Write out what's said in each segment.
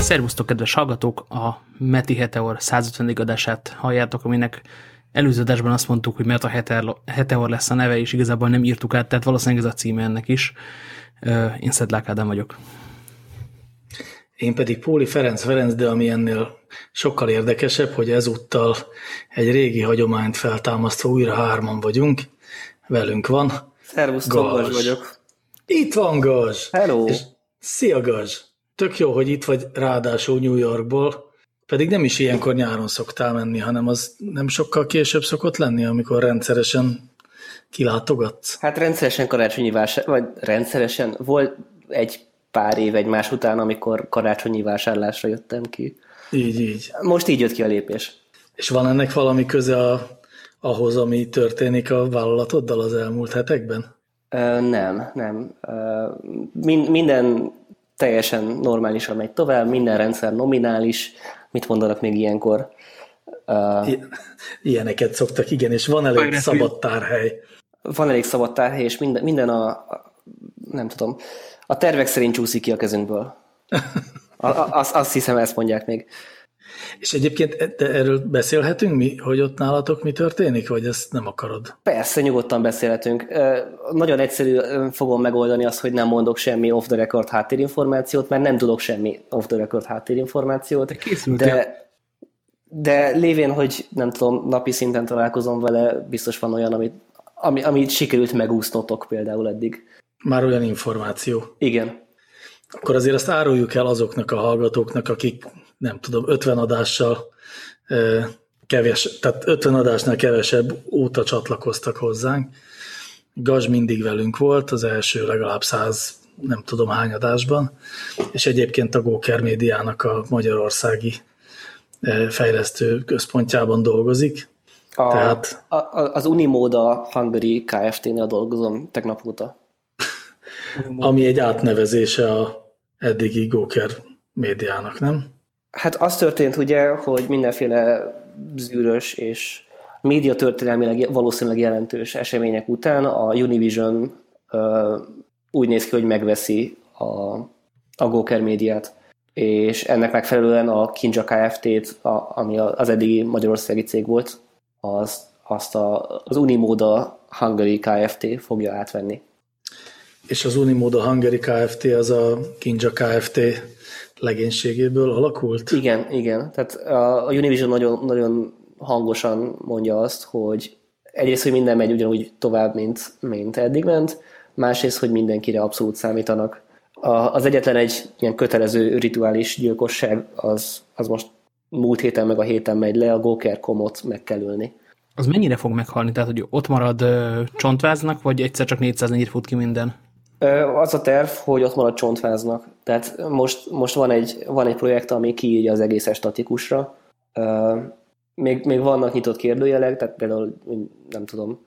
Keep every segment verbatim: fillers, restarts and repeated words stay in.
Szervusztok, kedves hallgatók! A Meti Heteor százötvenedik adását halljátok, aminek előző adásban azt mondtuk, hogy Meta Heteor lesz a neve, és igazából nem írtuk át, tehát valószínűleg ez a címe ennek is. Én Szedlák Ádám vagyok. Én pedig Póli Ferenc Ferenc, de ami ennél sokkal érdekesebb, hogy ezúttal egy régi hagyományt feltámasztva újra hárman vagyunk. Velünk van Szervusz, Gazs vagyok. Itt van Gazs! Hello! És szia Gazs! Tök jó, hogy itt vagy, ráadásul New Yorkból, pedig nem is ilyenkor nyáron szoktál menni, hanem az nem sokkal később szokott lenni, amikor rendszeresen kilátogatsz. Hát rendszeresen karácsonyi vásár, vagy rendszeresen, volt egy pár év egymás után, amikor karácsonyi vásárlásra jöttem ki. Így, így. Most így jött ki a lépés. És van ennek valami köze a, ahhoz, ami történik a vállalatoddal az elmúlt hetekben? Ö, nem, nem. Ö, min- minden teljesen normálisan megy tovább, minden rendszer nominális. Mit mondanak még ilyenkor? Uh, I- ilyeneket szoktak, igen, és van elég szabad tárhely. Van elég szabad tárhely, és minden, minden a, a, nem tudom, a tervek szerint csúszik ki a kezünkből. A, a, azt, azt hiszem, ezt mondják még. És egyébként de erről beszélhetünk mi, hogy ott nálatok mi történik, vagy ezt nem akarod? Persze, nyugodtan beszélhetünk. Nagyon egyszerű fogom megoldani azt, hogy nem mondok semmi off the record háttérinformációt, mert nem tudok semmi off the record háttérinformációt. De, de, de lévén, hogy nem tudom, napi szinten találkozom vele, biztos van olyan, amit, ami, amit sikerült megúsznotok például eddig. Már olyan információ. Igen. Akkor azért azt áruljuk el azoknak a hallgatóknak, akik nem tudom, ötven adással keves, tehát ötven adásnál kevesebb óta csatlakoztak hozzánk. Gazs mindig velünk volt, az első legalább száz, nem tudom hány adásban, és egyébként a Góker Médiának a magyarországi fejlesztő központjában dolgozik. A, Tehát, a, az Unimoda Hungary Kft-nél dolgozom tegnap óta. Ami egy átnevezése a eddigi Góker Médiának, nem? Hát az történt ugye, hogy mindenféle zűrös és médiatörténelmileg valószínűleg jelentős események után a Univision uh, úgy néz ki, hogy megveszi a, a Góker Médiát, és ennek megfelelően a Kinja Kft-t, a, ami az eddigi magyarországi cég volt, az, azt a, az Unimoda Hungary Kft. Fogja átvenni. És az Unimoda Hungary Kft. Az a Kinja Kft. Legénységéből alakult? Igen, igen. Tehát a Univision nagyon, nagyon hangosan mondja azt, hogy egyrészt, hogy minden megy ugyanúgy tovább, mint, mint eddig ment, másrészt, hogy mindenkire abszolút számítanak. A, az egyetlen egy ilyen kötelező rituális gyilkosság, az, az most múlt héten meg a héten megy le, a Góker komot meg kell ölni. Az mennyire fog meghalni? Tehát, hogy ott marad ö, csontváznak, vagy egyszer csak négyszáznegyed fut ki minden? Az a terv, hogy ott marad csontváznak. Tehát most, most van, egy, van egy projekt, ami kiírja az egészet statikusra. Még, még vannak nyitott kérdőjelek, tehát például nem tudom.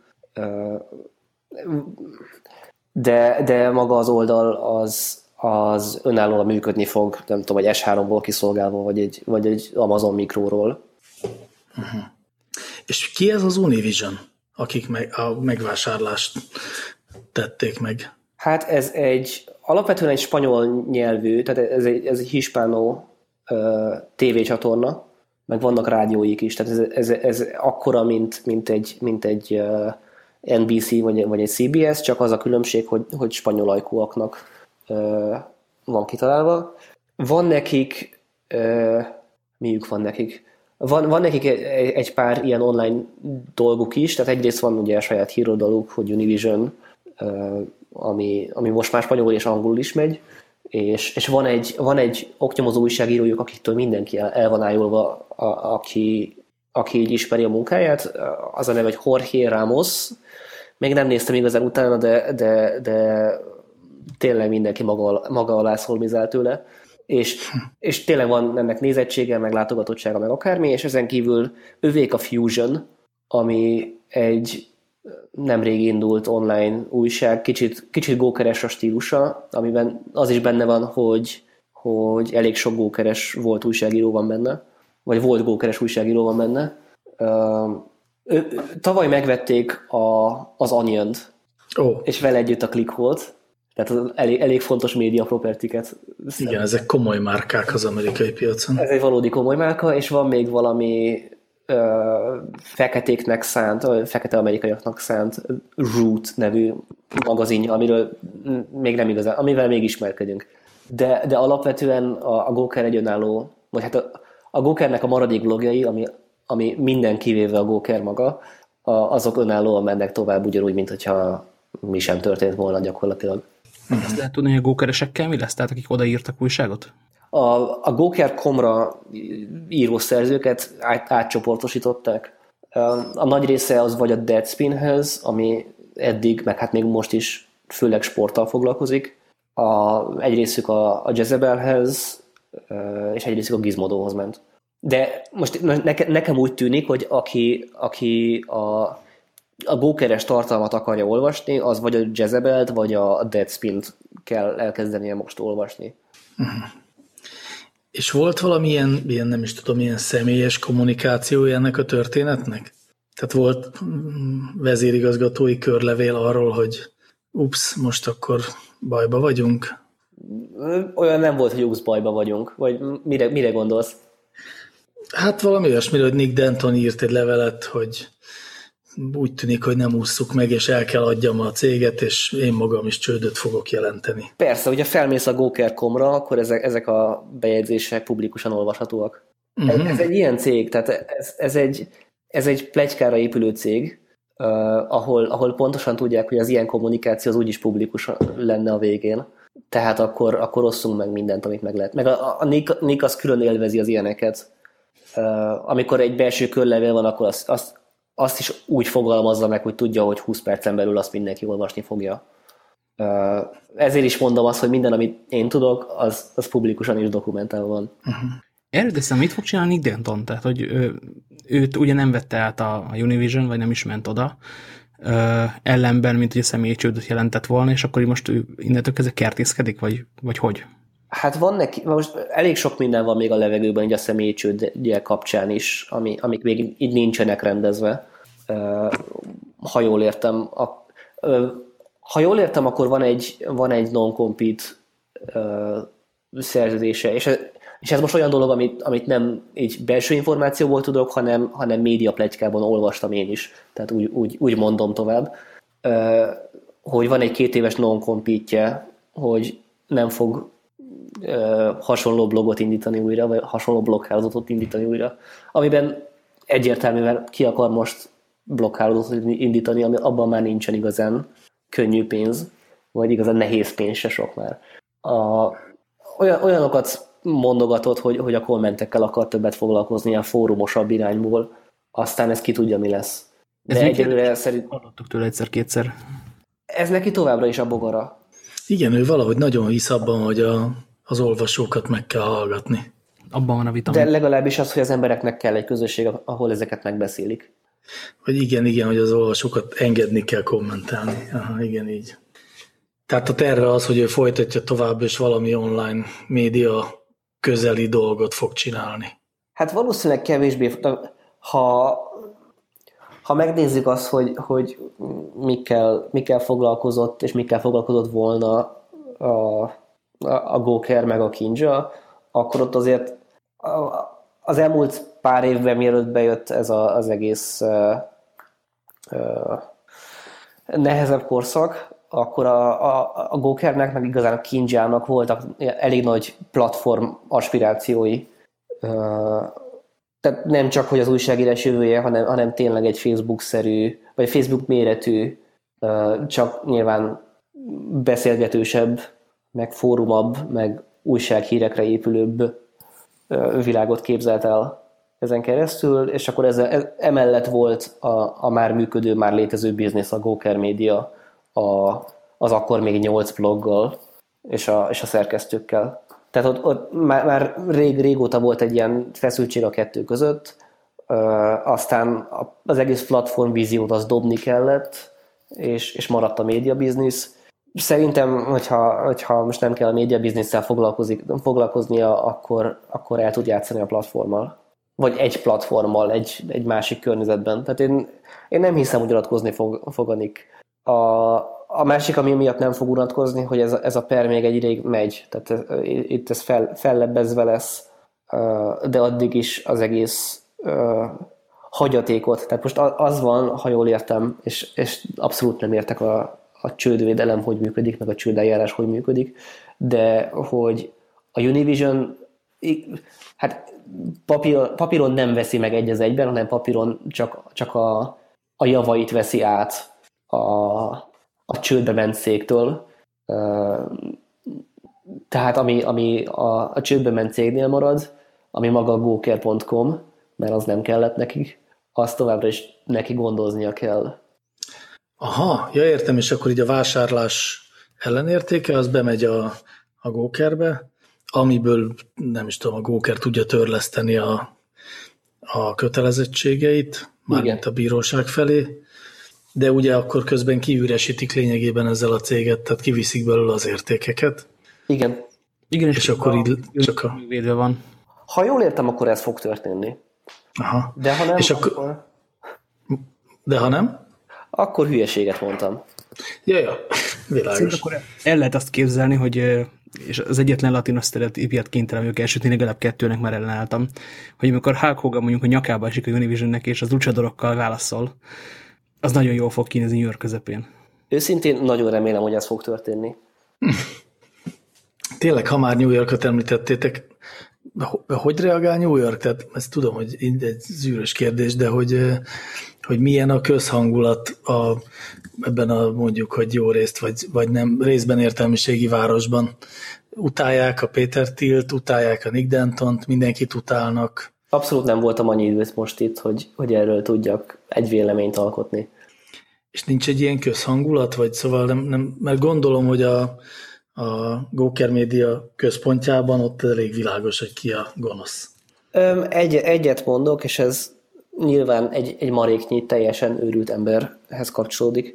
De, de maga az oldal az, az önállóan működni fog, nem tudom, egy es háromból kiszolgálva, vagy egy, vagy egy Amazon Mikróról. Uh-huh. És ki ez az Univision, akik meg, a megvásárlást tették meg? Hát ez egy, alapvetően egy spanyol nyelvű, tehát ez egy, ez egy hispánó uh, tévécsatorna, meg vannak rádióik is, tehát ez, ez, ez akkora, mint, mint egy, mint egy uh, en bé cé vagy, vagy egy cé bé es, csak az a különbség, hogy, hogy spanyol ajkúaknak uh, van kitalálva. Van nekik, uh, miük van nekik? Van, van nekik egy, egy pár ilyen online dolguk is, tehát egyrészt van ugye a saját híroldaluk, hogy Univision, uh, Ami, ami most már spanyolul és angolul is megy, és, és van, egy, van egy oknyomozó újságírójuk, akiktől mindenki el, el van ájulva, a, aki, aki így ismeri a munkáját. Az a neve, hogy Jorge Ramos. Még nem néztem igazán utána, de, de, de tényleg mindenki maga, maga alá szolmizál tőle. És, és tényleg van ennek nézettsége, meg látogatottsága, meg akármi, és ezen kívül övék a Fusion, ami egy nemrég indult online újság, kicsit, kicsit gókeres a stílusa, amiben az is benne van, hogy, hogy elég sok gókeres volt újságíró van benne, vagy volt gókeres újságíró van benne. Tavaly megvették a, az Oniont, oh. és vele együtt a Clickholt, Tehát elég, elég fontos média propertiket. Igen, ezek komoly márkák az amerikai piacon. Ez egy valódi komoly márka, és van még valami ö, feketéknek szánt, ö, fekete amerikaiaknak szánt Root nevű magazinja, amiről még nem igazán, amivel még ismerkedünk. De, de alapvetően a, a Gawker egy önálló, vagy hát a, a Gawkernek a maradék blogjai, ami, ami minden kivéve a Gawker maga, a, azok önállóan mennek tovább ugyanúgy, mint hogyha mi sem történt volna gyakorlatilag. Azt lehet tudni, hogy a Gawkeresekkel mi lesz? Tehát akik odaírtak újságot? A, a Gawker pont com-ra író szerzőket át, átcsoportosították. A nagy része az vagy a Deadspinhez, ami eddig, meg hát még most is főleg sporttal foglalkozik. A, egy részük a, a Jezebelhez, és egy részük a Gizmodohoz ment. De most neke, nekem úgy tűnik, hogy aki, aki a, a Gawkeres tartalmat akarja olvasni, az vagy a Jezebelt, vagy a Deadspint kell elkezdenie most olvasni. Uh-huh. És volt valamilyen, ilyen, nem is tudom, ilyen személyes kommunikációja ennek a történetnek? Tehát volt vezérigazgatói körlevél arról, hogy ups, most akkor bajba vagyunk? Olyan nem volt, hogy ups, bajba vagyunk. Vagy mire, mire gondolsz? Hát valami olyasmire, hogy Nick Denton írt egy levelet, hogy úgy tűnik, hogy nem ússzuk meg, és el kell adjam a céget, és én magam is csődöt fogok jelenteni. Persze, hogyha felmész a Gawker pont com-ra, akkor ezek, ezek a bejegyzések publikusan olvashatóak. Uh-huh. Ez, ez egy ilyen cég, tehát ez, ez, egy, ez egy pletykára épülő cég, uh, ahol, ahol pontosan tudják, hogy az ilyen kommunikáció az úgyis publikus lenne a végén. Tehát akkor, akkor osszunk meg mindent, amit meg lehet. Meg a, a Nick, Nick az külön élvezi az ilyeneket. Uh, amikor egy belső körlevél van, akkor azt, azt azt is úgy fogalmazza meg, hogy tudja, hogy húsz percen belül azt mindenki olvasni fogja. Ezért is mondom azt, hogy minden, amit én tudok, az, az publikusan is dokumentálva van. Uh-huh. Erről teszem, mit fog csinálni Nick Denton? Tehát, hogy ő, őt ugye nem vette át a Univision, vagy nem is ment oda, ö, ellenben, mint hogy a személyi csődöt jelentett volna, és akkor most ő innentől kezdve kertészkedik, vagy, vagy hogy? Hát van neki, most elég sok minden van még a levegőben, így a személyi csődje kapcsán is, ami, amik még így nincsenek rendezve. Uh, ha jól értem, a, uh, ha jól értem, akkor van egy, van egy non-compete uh, szerződése, és ez, és ez most olyan dolog, amit, amit nem így belső információból tudok, hanem, hanem média pletykában olvastam én is, tehát úgy, úgy, úgy mondom tovább, uh, hogy van egy két éves non-compete-je, hogy nem fog uh, hasonló blogot indítani újra, vagy hasonló bloghálózatot indítani újra, amiben egyértelműen ki akar most blokkhálózatot indítani, ami abban már nincsen igazán könnyű pénz, vagy igazán nehéz pénz se sok már. A, olyan, olyanokat mondogatott, hogy, hogy a kommentekkel akar többet foglalkozni a fórumosabb irányból, aztán ez ki tudja, mi lesz. De ez egyelőre szerint... Hallottuk tőle egyszer-kétszer. Ez neki továbbra is a bogara. Igen, ő valahogy nagyon hisz abban, hogy a, az olvasókat meg kell hallgatni. Abban van a vitamin. De legalábbis az, hogy az embereknek kell egy közösség, ahol ezeket megbeszélik. Hogy igen, igen, hogy az olvasókat engedni kell kommentálni. Aha, igen, így. Tehát a terve az, hogy ő folytatja tovább, és valami online média közeli dolgot fog csinálni. Hát valószínűleg kevésbé, ha, ha megnézzük azt, hogy, hogy mikkel, mikkel foglalkozott, és mikkel foglalkozott volna a, a Gawker meg a Kinja, akkor ott azért az elmúlt pár évben, mielőtt bejött ez a, az egész uh, uh, nehezebb korszak, akkor a, a, a Gawkernek, meg igazán a Kinjának voltak elég nagy platform aspirációi. Uh, tehát nem csak, hogy az újságírás jövője, hanem, hanem tényleg egy Facebook-szerű, vagy Facebook méretű, uh, csak nyilván beszélgetősebb, meg fórumabb, meg újsághírekre épülőbb uh, világot képzelt el ezen keresztül, és akkor ez, ez, emellett volt a, a már működő, már létező biznisz, a Gawker Media, a, az akkor még nyolc bloggal, és a, és a szerkesztőkkel. Tehát ott, ott már, már rég, régóta volt egy ilyen feszültség a kettő között, uh, aztán az egész platform víziót az dobni kellett, és, és maradt a média biznisz. Szerintem, hogyha, hogyha most nem kell a média bizniszsel foglalkoznia, akkor, akkor el tud játszani a platformmal. Vagy egy platformmal, egy, egy másik környezetben. Tehát én, én nem hiszem, hogy nyilatkozni fog, fog a Nick. A, a másik, ami miatt nem fog unatkozni, hogy ez, ez a per még egy ideig megy. Tehát ez, itt ez fel, fellebbezve lesz, de addig is az egész hagyatékot. Tehát most az van, ha jól értem, és, és abszolút nem értek a, a csődvédelem, hogy működik, meg a csődeljárás, hogy működik, de hogy a Univision hát papíron, papíron nem veszi meg egy az egyben, hanem papíron csak, csak a, a javait veszi át a, a csődbe ment cégtől. Tehát ami, ami a, a csődbe ment cégnél marad, ami maga a Gawker pont com, mert az nem kellett nekik, azt továbbra is neki gondoznia kell. Aha, ja értem, és akkor így a vásárlás ellenértéke, az bemegy a, a Gawkerbe, amiből nem is tudom, a Gawker tudja törleszteni a, a kötelezettségeit, mármint a bíróság felé, de ugye akkor közben kiüresítik lényegében ezzel a céget, tehát kiviszik belőle az értékeket. Igen. Igen, és, és akkor így csak a... védve van. Ha jól értem, akkor ez fog történni. Aha. De ha nem, és akkor... akkor... De ha nem? Akkor hülyeséget mondtam. Ja, ja, világos. Akkor el lehet azt képzelni, hogy és az egyetlen latinos sztereotípiát kénytelen vagyok elsütni, legalább kettőnek már ellenálltam, hogy amikor Hulk Hogan mondjuk a nyakába esik a Univisionnek, és az luchadorokkal válaszol, az nagyon jól fog kinézni New York közepén. Őszintén nagyon remélem, hogy ez fog történni. Tényleg, ha már New Yorkot említettétek, hogy reagál New York? Tehát ezt tudom, hogy egy zűrös kérdés, de hogy, hogy milyen a közhangulat a, ebben a mondjuk, hogy jó részt, vagy, vagy nem, részben értelmiségi városban. Utálják a Peter Thielt, utálják a Nick Dentont, mindenkit utálnak. Abszolút nem voltam annyi időt most itt, hogy, hogy erről tudjak egy véleményt alkotni. És nincs egy ilyen közhangulat? Vagy szóval nem, nem mert gondolom, hogy a, a Gawker Média központjában ott elég világos, hogy ki a gonosz. Egy, egyet mondok, és ez nyilván egy, egy maréknyi, teljesen őrült emberhez kapcsolódik.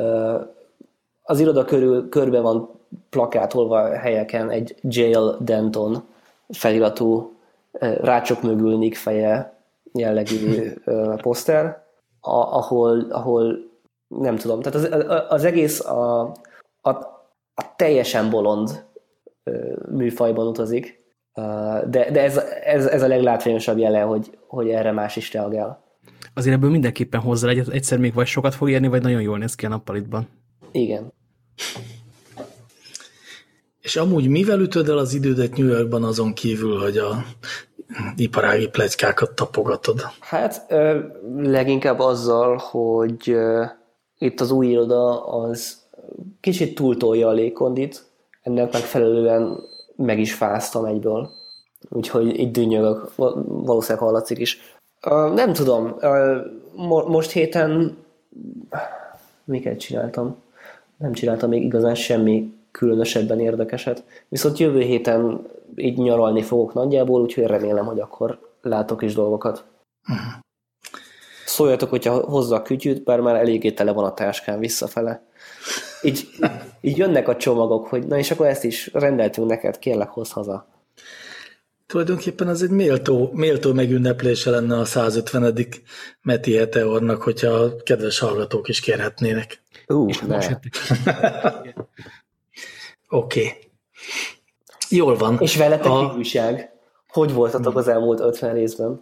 Az iroda körül körbe van plakátolva helyeken egy Jail Denton feliratú, rácsok mögül Nick feje jellegű poszter, ahol, ahol nem tudom, tehát az, az egész a, a, a teljesen bolond műfajban utazik, de, de ez, ez, ez a leglátványosabb jele, hogy, hogy erre más is reagál. Azért ebből mindenképpen hozzá egyet, egyszer még vagy sokat fog érni, vagy nagyon jól néz ki a nappalitban. Igen. És amúgy mivel ütöd el az idődet New Yorkban azon kívül, hogy a iparági pletykákat tapogatod? Hát leginkább azzal, hogy itt az új iroda az kicsit túltolja a légkondit, ennek megfelelően meg is fáztam egyből. Úgyhogy itt dünnyögök, valószínűleg hallatszik is. Nem tudom, most héten miket csináltam? Nem csináltam még igazán semmi különösebben érdekeset. Viszont jövő héten így nyaralni fogok nagyjából, úgyhogy remélem, hogy akkor látok is dolgokat. Uh-huh. Szóljatok, hogyha hozza a kütyűt, bár már eléggé tele van a táskám visszafele. Így, így jönnek a csomagok, hogy na és akkor ezt is rendeltünk neked, kérlek, hozz haza. Tulajdonképpen az egy méltó, méltó megünneplése lenne a százötvenedik Meti Heteornak, hogyha a kedves hallgatók is kérhetnének. Uh, és most jöttek. Oké. Okay. Jól van. És veletek a... újság. Hogy voltatok az elmúlt ötven részben?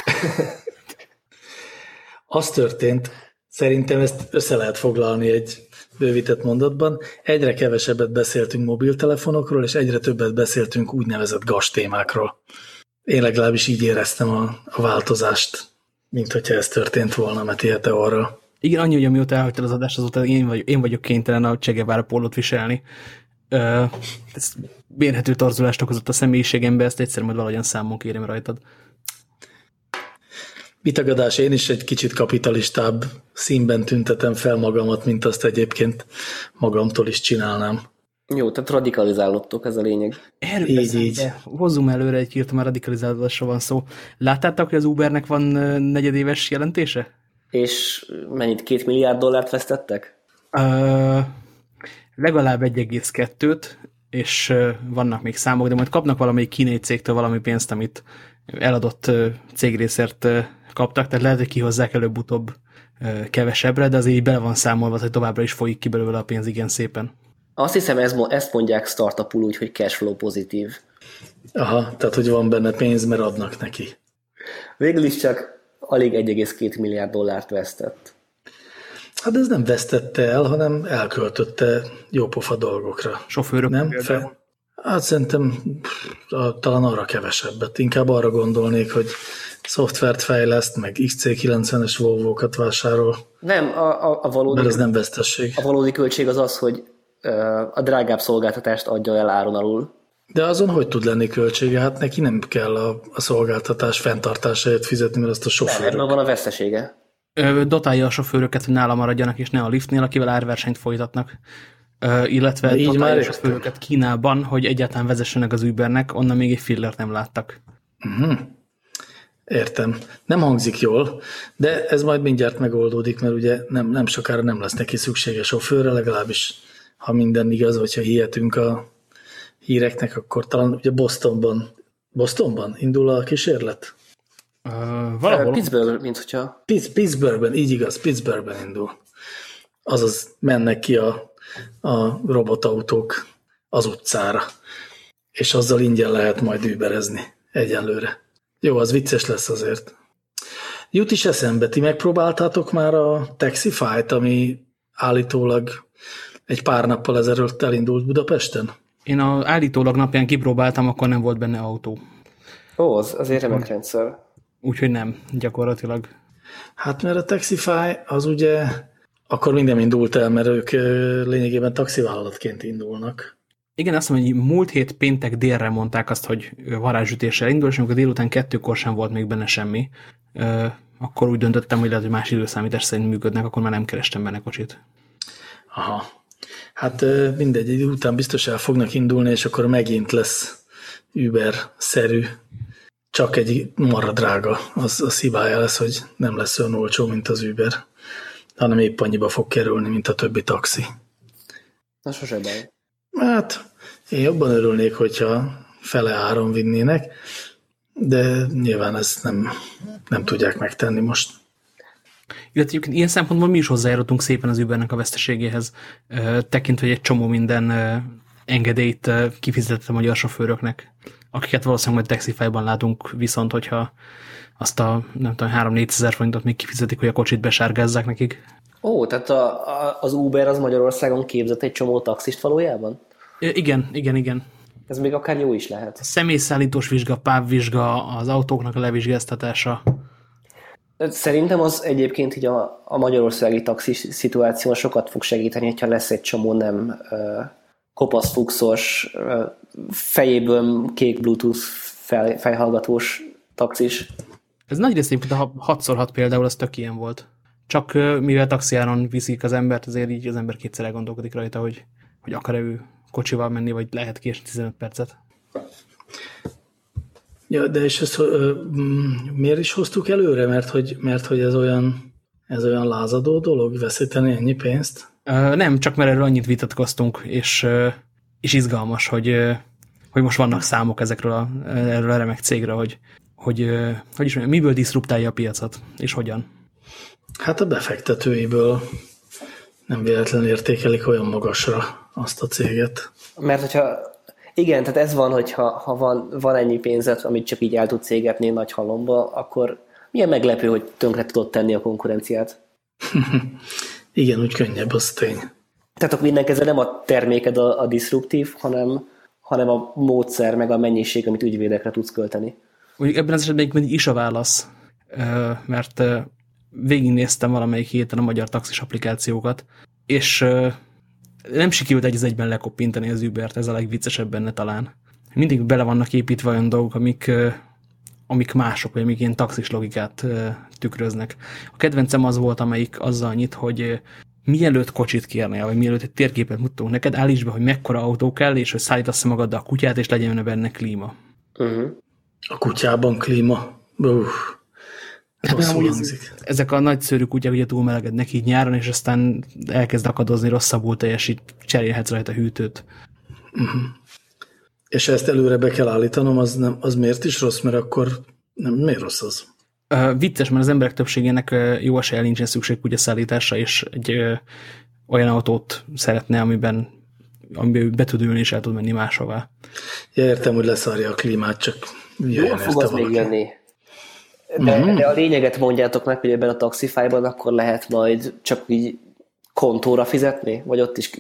Az történt, szerintem ezt össze lehet foglalni egy bővített mondatban. Egyre kevesebbet beszéltünk mobiltelefonokról, és egyre többet beszéltünk úgynevezett gas témákról. Én legalábbis így éreztem a, a változást, mint hogyha ez történt volna Meti Heteorral. Igen, annyi, hogy amióta elhagytad az adást, azóta én, vagy, én vagyok kénytelen a Che Guevara pólót viselni. Ö, ez mérhető torzulást okozott a személyiségembe, ezt egyszer majd valahogyan számon kérem rajtad. Vitagadás, én is egy kicsit kapitalistább színben tüntetem fel magamat, mint azt egyébként magamtól is csinálnám. Jó, tehát radikalizálódtok, ez a lényeg. Erről így, így. Hozzunk előre egy kírtam, már radikalizálódásra van szó. Láttátok, hogy az Ubernek van negyedéves jelentése? És mennyit, két milliárd dollárt vesztettek? Uh, legalább egy egész kettőt, és uh, vannak még számok, de majd kapnak valamelyik kínai cégtől valami pénzt, amit eladott cégrészért kaptak, tehát lehet, hogy kihozzák előbb-utóbb kevesebbre, de azért így bele van számolva, hogy továbbra is folyik ki belőle a pénz igen szépen. Azt hiszem, ezt mondják startupul úgy, hogy cashflow pozitív. Aha, tehát hogy van benne pénz, mert adnak neki. Végül is csak alig egy egész két milliárd dollárt vesztett. Hát ez nem vesztette el, hanem elköltötte jópofa dolgokra. Sofőrök nem? Fe... Hát szerintem talán arra kevesebbet. Inkább arra gondolnék, hogy szoftvert fejleszt, meg iksz cé kilencvenes Volvo-kat vásárol. Nem, a, a, a valódi... Mert ez nem vesztesség. A valódi költség az az, hogy a drágább szolgáltatást adja el áron alul. De azon hogy tud lenni költsége? Hát neki nem kell a, a szolgáltatás fenntartásáért fizetni, mert azt a sofőrök... Nem, van a vesztesége. Dotálja a sofőröket, hogy nála maradjanak, és ne a liftnél, akivel árversenyt folytatnak. Illetve dotálja a sofőröket Kínában, hogy egyáltalán vezessenek az Ubernek, onnan még egy fillert nem láttak. Uh-huh. Értem. Nem hangzik jól, de ez majd mindjárt megoldódik, mert ugye nem, nem sokára nem lesz neki szüksége sofőrre, legalábbis ha minden igaz, vagy ha hihetünk a híreknek, akkor talán ugye Bostonban, Bostonban indul a kísérlet? Uh, valahol. Pittsburgh, mint hogyha... Pittsburghben, így igaz, Pittsburghben indul. Azaz mennek ki a, a robotautók az utcára, és azzal ingyen lehet majd überezni egyenlőre. Jó, az vicces lesz azért. Jut is eszembe, ti megpróbáltátok már a Taxify-t, ami állítólag egy pár nappal ezelőtt elindult Budapesten? Én a állítólag napján kipróbáltam, akkor nem volt benne autó. Ó, az azért remek rendszer. Úgyhogy nem, gyakorlatilag. Hát mert a Taxify az ugye akkor minden indult el, mert ők lényegében taxivállalatként indulnak. Igen, azt mondom, hogy múlt hét péntek délre mondták azt, hogy varázsütéssel indul, és amikor délután kettőkor sem volt még benne semmi, akkor úgy döntöttem, hogy lehet, hogy más időszámítás szerint működnek, akkor már nem kerestem benne kocsit. Aha. Hát mindegy, idő után biztos el fognak indulni, és akkor megint lesz Uber-szerű, csak egy marra drága. Az, az hibája lesz, hogy nem lesz olyan olcsó, mint az Uber, hanem épp annyiba fog kerülni, mint a többi taxi. Na, sose baj. Hát, én jobban örülnék, hogyha fele áron vinnének, de nyilván ezt nem, nem tudják megtenni most. Illetve ilyen szempontból mi is hozzájárultunk szépen az Ubernek a veszteségéhez, tekintve, hogy egy csomó minden engedélyt kifizetett a magyar sofőröknek, akiket valószínűleg majd Taxify-ban látunk, viszont hogyha azt a nem tudom, három-négyszázezer forintot még kifizetik, hogy a kocsit besárgázzák nekik. Ó, tehát a, a, az Uber az Magyarországon képzett egy csomó taxist valójában? Igen, igen, igen. Ez még akár jó is lehet. A személyszállítós vizsga, pávvizsga, az autóknak a levizsgáztatása. Szerintem az egyébként így a, a magyarországi taxis szituáción sokat fog segíteni, hogyha lesz egy csomó nem uh, kopasz fuxos, uh, fejéből kék Bluetooth fel, fejhallgatós taxis. Ez nagy részt egyébként a hat szor hat például az tök ilyen volt. Csak uh, mivel taxiáron viszik az embert, azért így az ember kétszer elgondolkodik rajta, hogy, hogy akar-e ő kocsival menni, vagy lehet késni tizenöt percet. Ja, de és ezt ö, miért is hoztuk előre? Mert hogy, mert hogy ez olyan, ez olyan lázadó dolog, veszíteni ennyi pénzt? Ö, nem, csak mert erről annyit vitatkoztunk, és, ö, és izgalmas, hogy, ö, hogy most vannak számok ezekről a, erről a remek cégre, hogy, hogy, ö, hogy is mondjam, miből diszruptálja a piacot, és hogyan? Hát a befektetőiből nem véletlenül értékelik olyan magasra azt a céget. Mert hogyha igen, tehát ez van, hogyha ha van, van ennyi pénzet, amit csak így el tudsz égetni nagy halomba, akkor milyen meglepő, hogy tönkre tudod tenni a konkurenciát. Igen, úgy könnyebb, az tény. Tehát akkor mindenki ezzel nem a terméked a, a diszruptív, hanem, hanem a módszer, meg a mennyiség, amit ügyvédekre tudsz költeni. Mondjuk ebben az esetben még is a válasz, mert végignéztem valamelyik héten a magyar taxis applikációkat, és nem sikerült egy az egyben lekoppintani az Ubert, ez a legviccesebb benne talán. Mindig bele vannak építve olyan dolgok, amik, amik mások, vagy amik ilyen taxis logikát tükröznek. A kedvencem az volt, amelyik azzal nyit, hogy mielőtt kocsit kérnél, vagy mielőtt egy térképet mutatunk neked, állítsd be, hogy mekkora autó kell, és hogy szállítasz magaddal a kutyát, és legyen benne klíma. Uh-huh. A kutyában klíma? Uff. Ezek a nagyszőrű kutyák ugye túlmelegednek így nyáron, és aztán elkezd akadozni, rosszabbul teljesít, cserélhetsz rajta hűtőt. Uh-huh. És ezt előre be kell állítanom, az, nem, az miért is rossz, mert akkor Nem, miért rossz az? Uh, vicces, mert az emberek többségének uh, jó eséllyel nincsen szükség kutyaszállításra, és egy uh, olyan autót szeretne, amiben, amiben be tud ülni, és el tud menni máshová. Ja, értem, hogy leszarja a klímát, csak jól fog az még jönni. De, mm-hmm. de a lényeget mondjátok meg, hogy ebben a Taxify-ban akkor lehet majd csak így kontóra fizetni? Vagy ott is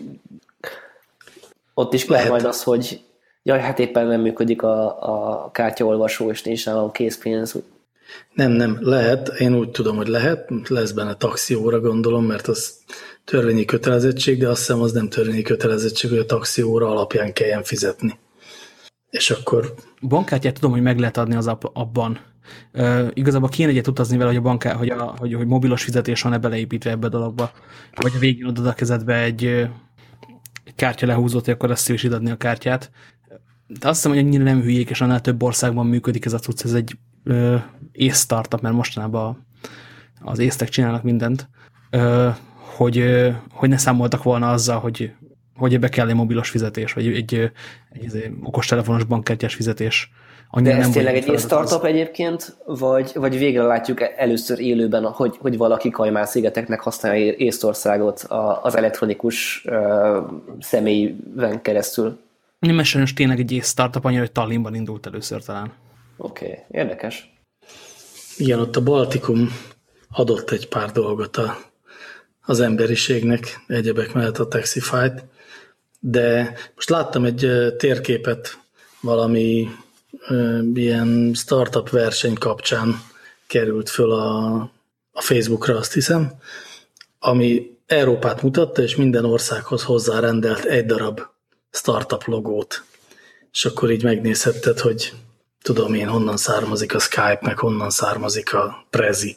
ott is kell majd az, hogy jaj, hát éppen nem működik a, a kártyaolvasó, és nincs nálam készpénz. Nem, nem, lehet. Én úgy tudom, hogy lehet. Lesz benne taxióra, gondolom, mert az törvényi kötelezettség, de azt hiszem, az nem törvényi kötelezettség, hogy a taxióra alapján kelljen fizetni. És akkor... Bankkártyát tudom, hogy meg lehet adni az app, abban. Uh, igazából kéne egyet utazni vele, hogy, a banká, hogy, a, hogy, hogy mobilos fizetés van-e beleépítve ebbe a dologba. Vagy a végén adod a kezedbe egy, egy kártya lehúzót, hogy akkor lesz szíves adni a kártyát. De azt hiszem, hogy annyira nem hülyék, és annál több országban működik ez a cucc. Ez egy uh, ész startup, mert mostanában az észtek csinálnak mindent, uh, hogy, uh, hogy ne számoltak volna azzal, hogy, hogy ebbe kell egy mobilos fizetés, vagy egy, egy, egy okostelefonos bankkártyás fizetés. Annyira de ez tényleg egy ész startup egyébként, vagy, vagy végre látjuk először élőben, hogy, hogy valaki Kajmán-szigeteknek használja Észtországot az elektronikus uh, személyben keresztül? Nem, sajnos tényleg egy ész startup, annyira, hogy Tallinnban indult először talán. Oké, okay. Érdekes. Igen, ott a Baltikum adott egy pár dolgot a, az emberiségnek, egyebek mellett a Taxify-t, de most láttam egy térképet valami ilyen startup verseny kapcsán került föl a, a Facebookra, azt hiszem, ami Európát mutatta, és minden országhoz hozzárendelt egy darab startup logót. És akkor így megnézhetted, hogy tudom én, honnan származik a Skype, meg honnan származik a Prezi.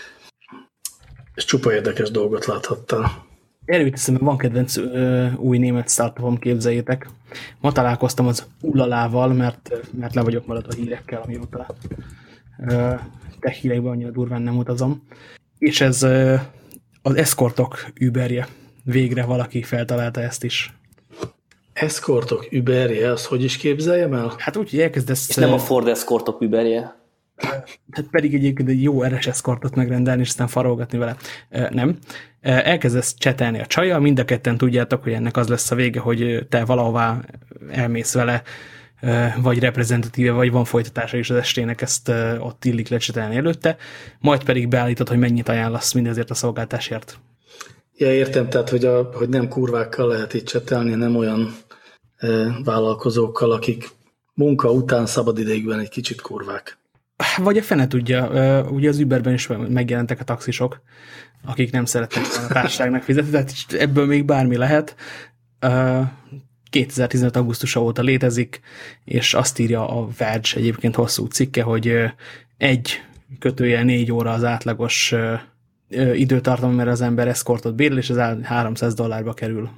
És csupa érdekes dolgot láthattál. Erőt hiszem, van kedvenc ö, új német startupom, képzeljétek. Ma találkoztam az Ulalával, mert, mert le vagyok maradva a hírekkel, amióta ö, tech hírekben annyira durván nem utazom. És ez ö, az eszkortok Uberje. Végre valaki feltalálta ezt is. Eszkortok Uberje, az hogy is képzeljem el? Hát úgy, hogy elkezdesz... És nem a Ford eszkortok Uberje. Hát pedig egyébként egy jó er es eszkortot megrendelni, és aztán farolgatni vele. Nem. Elkezdesz csetelni a csajjal, mind a ketten tudjátok, hogy ennek az lesz a vége, hogy te valahová elmész vele, vagy reprezentatíve, vagy van folytatása is az estének, ezt ott illik lecsetelni előtte, majd pedig beállítod, hogy mennyit ajánlasz mindezért a szolgáltásért. Ja, értem, tehát, hogy, a, hogy nem kurvákkal lehet itt csetelni, nem olyan e, vállalkozókkal, akik munka után szabadidejükben egy kicsit kurvák. Vagy a fene tudja, ugye az Uberben is megjelentek a taxisok, akik nem szeretnek a társaságnak fizetni, tehát ebből még bármi lehet. kétezer-tizenöt augusztusa óta létezik, és azt írja a Verge egyébként hosszú cikke, hogy egy kötőjel négy óra az átlagos időtartam, mert az ember eszkortot bérel, és ez háromszáz dollárba kerül.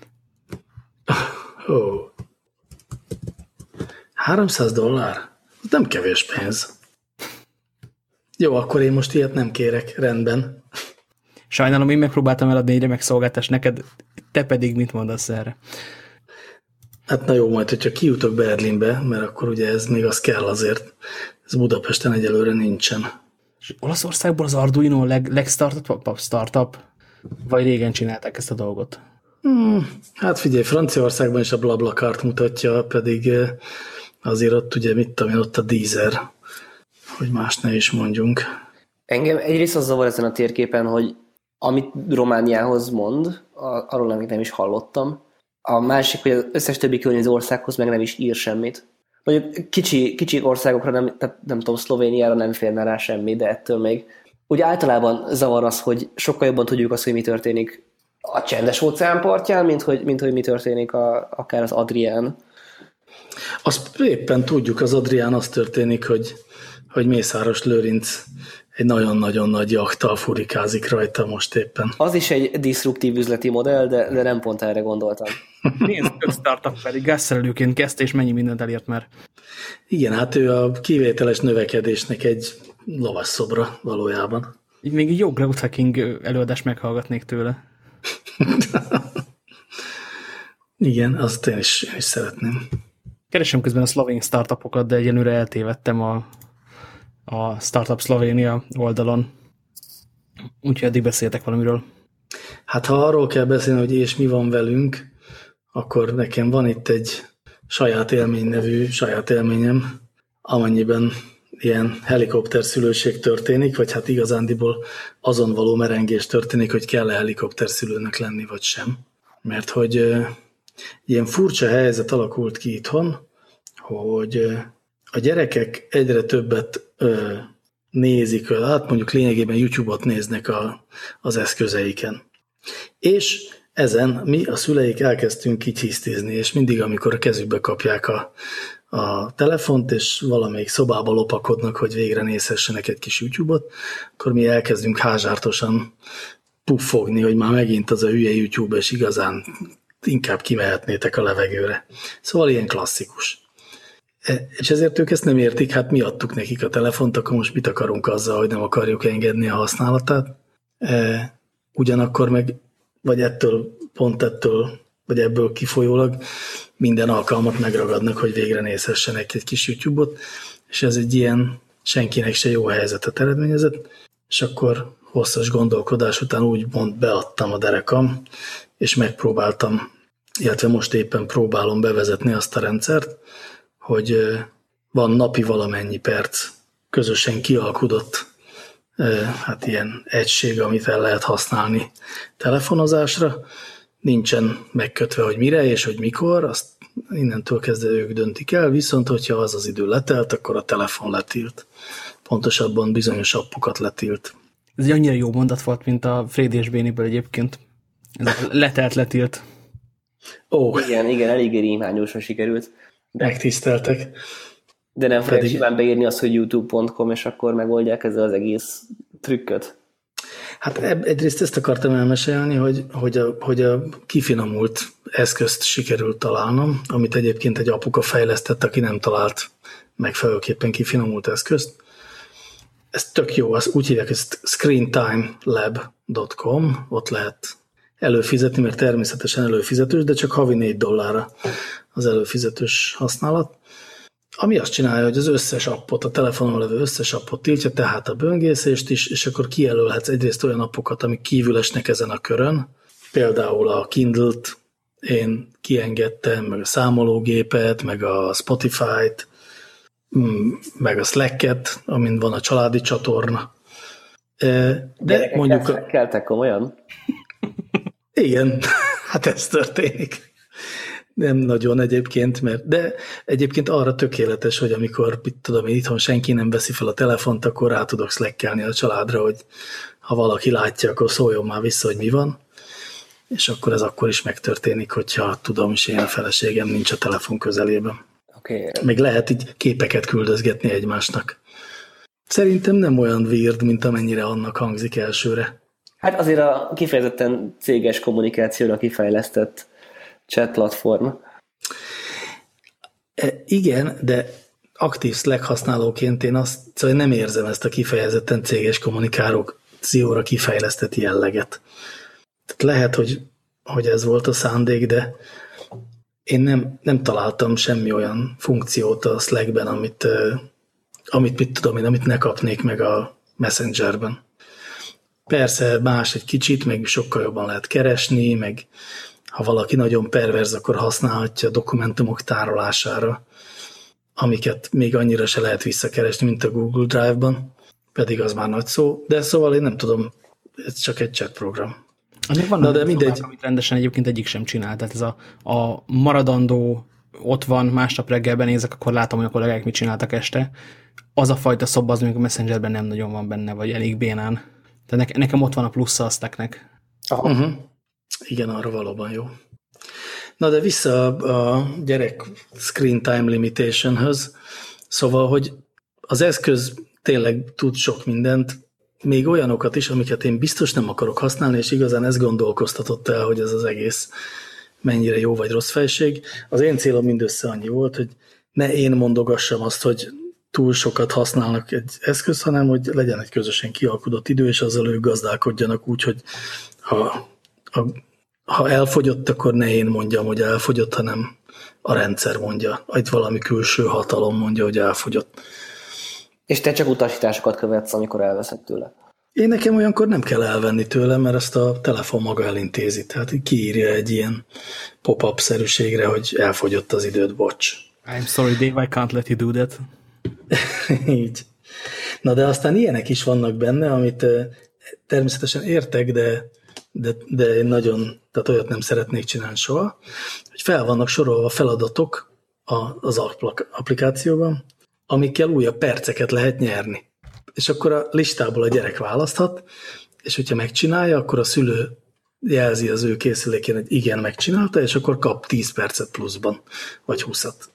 Oh. háromszáz dollár? Ez nem kevés pénz. Jó, akkor én most ilyet nem kérek, rendben. Sajnálom, én megpróbáltam eladni egy remek szolgáltást neked, te pedig mit mondasz erre? Hát na jó, majd, hogyha kijutok Berlinbe, mert akkor ugye ez még az kell azért. Ez Budapesten egyelőre nincsen. És Olaszországból az Arduino a leg, legstartup, startup? Vagy régen csinálták ezt a dolgot? Hmm, hát figyelj, Franciaországban is a BlaBlaCart mutatja, pedig azért ott ugye, mit tudom én, ott a Deezer, hogy más ne is mondjunk. Engem egyrészt az zavar ezen a térképen, hogy amit Romániához mond, arról nem, nem is hallottam. A másik, hogy az összes többi környező országhoz meg nem is ír semmit. Vagy kicsi, kicsi országokra, nem, tehát nem tudom, Szlovéniára nem férne rá semmi, de ettől még. Ugye általában zavar az, hogy sokkal jobban tudjuk azt, hogy mi történik a csendes óceán partján, mint hogy, mint hogy mi történik a, akár az Adrián. Azt éppen tudjuk, az Adrián az történik, hogy, hogy Mészáros Lőrinc egy nagyon-nagyon nagy jachttal furikázik rajta most éppen. Az is egy diszruptív üzleti modell, de, de nem pont erre gondoltam. Nézd, a startup pedig gázszerelőként kezdte, és mennyi mindent elért már. Igen, hát ő a kivételes növekedésnek egy lovasszobra valójában. Így még egy jó growth hacking előadást meghallgatnék tőle. Igen, azt én is, én is szeretném. Keresem közben a szlovén startupokat, de egyenlőre eltévedtem a, a Startup Szlovénia oldalon. Úgyhogy eddig beszéltek valamiről. Hát ha arról kell beszélni, hogy és mi van velünk, akkor nekem van itt egy saját élmény nevű saját élményem, amennyiben ilyen helikopterszülőség történik, vagy hát igazándiból azon való merengés történik, hogy kell-e helikopterszülőnek lenni, vagy sem. Mert hogy uh, ilyen furcsa helyzet alakult ki itthon, hogy uh, a gyerekek egyre többet uh, nézik, hát mondjuk lényegében YouTube-ot néznek a, az eszközeiken. És ezen mi a szüleik elkezdtünk így hisztizni, és mindig, amikor a kezükbe kapják a, a telefont, és valamelyik szobába lopakodnak, hogy végre nézhessenek egy kis YouTube-ot, akkor mi elkezdünk házsártosan puffogni, hogy már megint az a hülye YouTube, és igazán inkább kimehetnétek a levegőre. Szóval ilyen klasszikus. És ezért ők ezt nem értik, hát mi adtuk nekik a telefont, akkor most mit akarunk azzal, hogy nem akarjuk engedni a használatát. Ugyanakkor meg, vagy ettől, pont ettől, vagy ebből kifolyólag minden alkalmat megragadnak, hogy végre nézhessenek egy kis YouTube-ot, és ez egy ilyen senkinek se jó helyzetet eredményezett, és akkor hosszas gondolkodás után úgy mond beadtam a derekam, és megpróbáltam, illetve most éppen próbálom bevezetni azt a rendszert, hogy van napi valamennyi perc közösen kialkudott hát ilyen egység, amit el lehet használni telefonozásra. Nincsen megkötve, hogy mire és hogy mikor, azt innentől kezdve ők döntik el, viszont hogyha az az idő letelt, akkor a telefon letilt. Pontosabban bizonyos appokat letilt. Ez egy annyira jó mondat volt, mint a Frédi és Béniből egyébként. Ez letelt, letilt. Ó. Igen, igen, eléggé rímhányosan sikerült. De, megtiszteltek. De nem fogják simán beírni azt, hogy youtube pont com, és akkor megoldják ezzel az egész trükköt. Hát egyrészt ezt akartam elmesélni, hogy, hogy, a, hogy a kifinomult eszközt sikerült találnom, amit egyébként egy apuka fejlesztett, aki nem talált megfelelőképpen kifinomult eszközt. Ez tök jó, az úgy hívják, ezt screentimelab pont com, ott lehet előfizetni, mert természetesen előfizetős, de csak havi négy dollárra az előfizetős használat. Ami azt csinálja, hogy az összes appot, a telefonon levő összes appot tiltja, tehát a böngészést is, és akkor kijelölhetsz egyrészt olyan appokat, amik kívül esnek ezen a körön. Például a Kindle-t én kiengedtem, meg a számológépet, meg a Spotify-t, meg a Slack-et, amin van a családi csatorna. De Gyerekek mondjuk... A... keltek komolyan? Igen, hát ez történik. Nem nagyon egyébként, mert de egyébként arra tökéletes, hogy amikor, mit tudom én, itthon senki nem veszi fel a telefont, akkor rá tudok szlekkelni a családra, hogy ha valaki látja, akkor szóljon már vissza, hogy mi van, és akkor ez akkor is megtörténik, hogyha tudom, és én a feleségem nincs a telefon közelében. Okay. Még lehet így képeket küldözgetni egymásnak. Szerintem nem olyan weird, mint amennyire annak hangzik elsőre. Hát azért a kifejezetten céges kommunikációra kifejlesztett chat platform. E, igen, de aktív Slack használóként én azt, szóval nem érzem ezt a kifejezetten céges kommunikációra kifejlesztett jelleget. Tehát lehet, hogy, hogy ez volt a szándék, de én nem, nem találtam semmi olyan funkciót a Slackben, amit, amit mit tudom én, amit ne kapnék meg a Messengerben. Persze más egy kicsit, meg sokkal jobban lehet keresni, meg ha valaki nagyon perverz, akkor használhatja dokumentumok tárolására, amiket még annyira se lehet visszakeresni, mint a Google Drive-ban, pedig az már nagy szó, de szóval én nem tudom, ez csak egy chat program. Még vannak de mindegy, amit rendesen egyébként egyik sem csinál, tehát ez a, a maradandó ott van, másnap reggelben nézek, akkor látom, hogy a kollégák mit csináltak este. Az a fajta szoba, az mondjuk a Messengerben nem nagyon van benne, vagy elég bénán. Tehát nekem ott van a plusza a Slacknek. Uh-huh. Igen, arra valóban jó. Na de vissza a gyerek screen time limitation-höz. Szóval, hogy az eszköz tényleg tud sok mindent, még olyanokat is, amiket én biztos nem akarok használni, és igazán ez gondolkoztatott el, hogy ez az egész mennyire jó vagy rossz fejség. Az én célom mindössze annyi volt, hogy ne én mondogassam azt, hogy túl sokat használnak egy eszköz, hanem hogy legyen egy közösen kialkudott idő, és azzal ők gazdálkodjanak úgy, hogy ha, ha, ha elfogyott, akkor ne én mondjam, hogy elfogyott, hanem a rendszer mondja, vagy valami külső hatalom mondja, hogy elfogyott. És te csak utasításokat követsz, amikor elveszed tőle. Én nekem olyankor nem kell elvenni tőlem, mert ezt a telefon maga elintézi. Tehát kiírja egy ilyen pop-up-szerűségre, hogy elfogyott az időd, bocs. I'm sorry, Dave, I can't let you do that. Így. Na de aztán ilyenek is vannak benne, amit természetesen értek, de, de, de én nagyon, tehát olyat nem szeretnék csinálni soha, hogy fel vannak sorolva feladatok az applikációban, amikkel újabb perceket lehet nyerni. És akkor a listából a gyerek választhat, és hogyha megcsinálja, akkor a szülő jelzi az ő készülékén, hogy igen, megcsinálta, és akkor kap tíz percet pluszban, vagy húszat.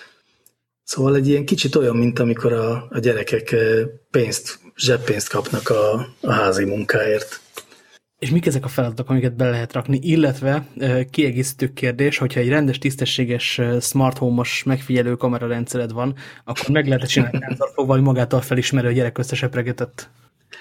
Szóval egy ilyen kicsit olyan, mint amikor a, a gyerekek pénzt, zseppénzt kapnak a, a házi munkáért. És mik ezek a feladatok, amiket be lehet rakni? Illetve kiegészítő kérdés, hogyha egy rendes, tisztességes smart home-os megfigyelő kamerarendszered van, akkor meg lehet csinálni szenszorfogva, hogy magától felismeri a gyerek összesepregetett.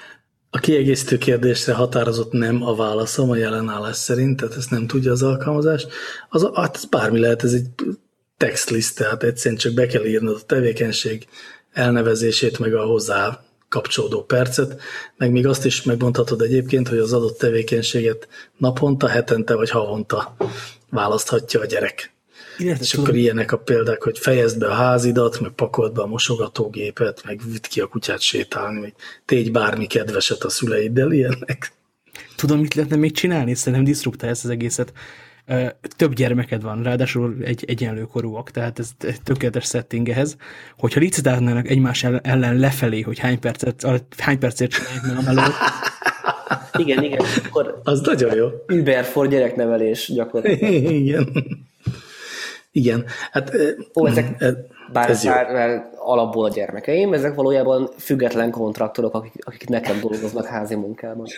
A kiegészítő kérdésre határozott nem a válaszom a jelenállás szerint, tehát ezt nem tudja az alkalmazás. Az, hát ez bármi lehet, ez egy textlist, tehát egyszerűen csak be kell írnod a tevékenység elnevezését, meg a hozzá kapcsolódó percet, meg még azt is megmondhatod egyébként, hogy az adott tevékenységet naponta, hetente vagy havonta választhatja a gyerek. Illetve és tudom. Akkor ilyenek a példák, hogy fejezd be a házidat, meg pakold be a mosogatógépet, meg vidd ki a kutyát sétálni, meg tégy bármi kedveset a szüleiddel, ilyenek. Tudom, mit lehetne még csinálni? Szerintem disztruktál ezt az egészet. Több gyermeked van, ráadásul egy egyenlőkorúak, tehát ez egy tökéletes setting ehhez. Hogyha licitálnának egymás ellen lefelé, hogy hány percet, hány percért csinálják meg a melót. Igen, igen. Akkor az nagyon jó. Uber for gyereknevelés gyakorlatilag. Igen. Igen. Hát, Ó, ezek, bár, ez bár alapból a gyermekeim, ezek valójában független kontraktorok, akik, akik nekem dolgoznak házi munkában.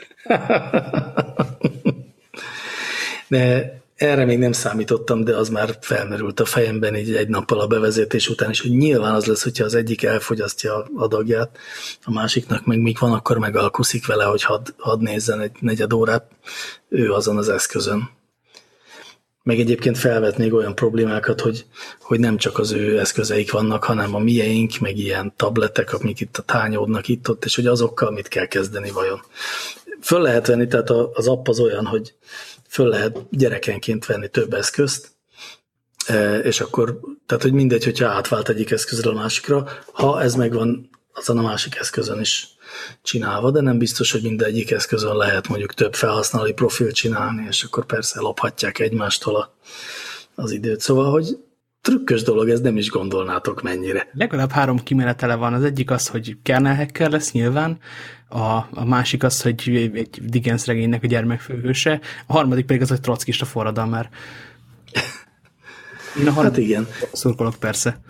De erre még nem számítottam, de az már felmerült a fejemben így egy nappal a bevezetés után is, hogy nyilván az lesz, hogyha az egyik elfogyasztja a adagját, a másiknak meg még van, akkor megalkuszik vele, hogy hadd had nézzen egy negyed órát, ő azon az eszközön. Meg egyébként felvet még olyan problémákat, hogy, hogy nem csak az ő eszközeik vannak, hanem a mieink, meg ilyen tabletek, amik itt a tányódnak itt-ott, és hogy azokkal mit kell kezdeni vajon. Föl lehet venni, tehát az app az olyan, hogy föl lehet gyerekenként venni több eszközt, és akkor, tehát hogy mindegy, hogyha átvált egyik eszközről a másikra, ha ez megvan azon a másik eszközön is csinálva, de nem biztos, hogy mindegyik eszközön lehet mondjuk több felhasználói profilt csinálni, és akkor persze lophatják egymástól a, az időt. Szóval, hogy trükkös dolog, ez nem is gondolnátok mennyire. Legalább három kimenetele van. Az egyik az, hogy kernel hacker lesz nyilván, a, a másik az, hogy egy Dickens regénynek a gyermekfőhőse, a harmadik pedig az, hogy trockista forradalmár. Én a hát igen. Szurkolok persze.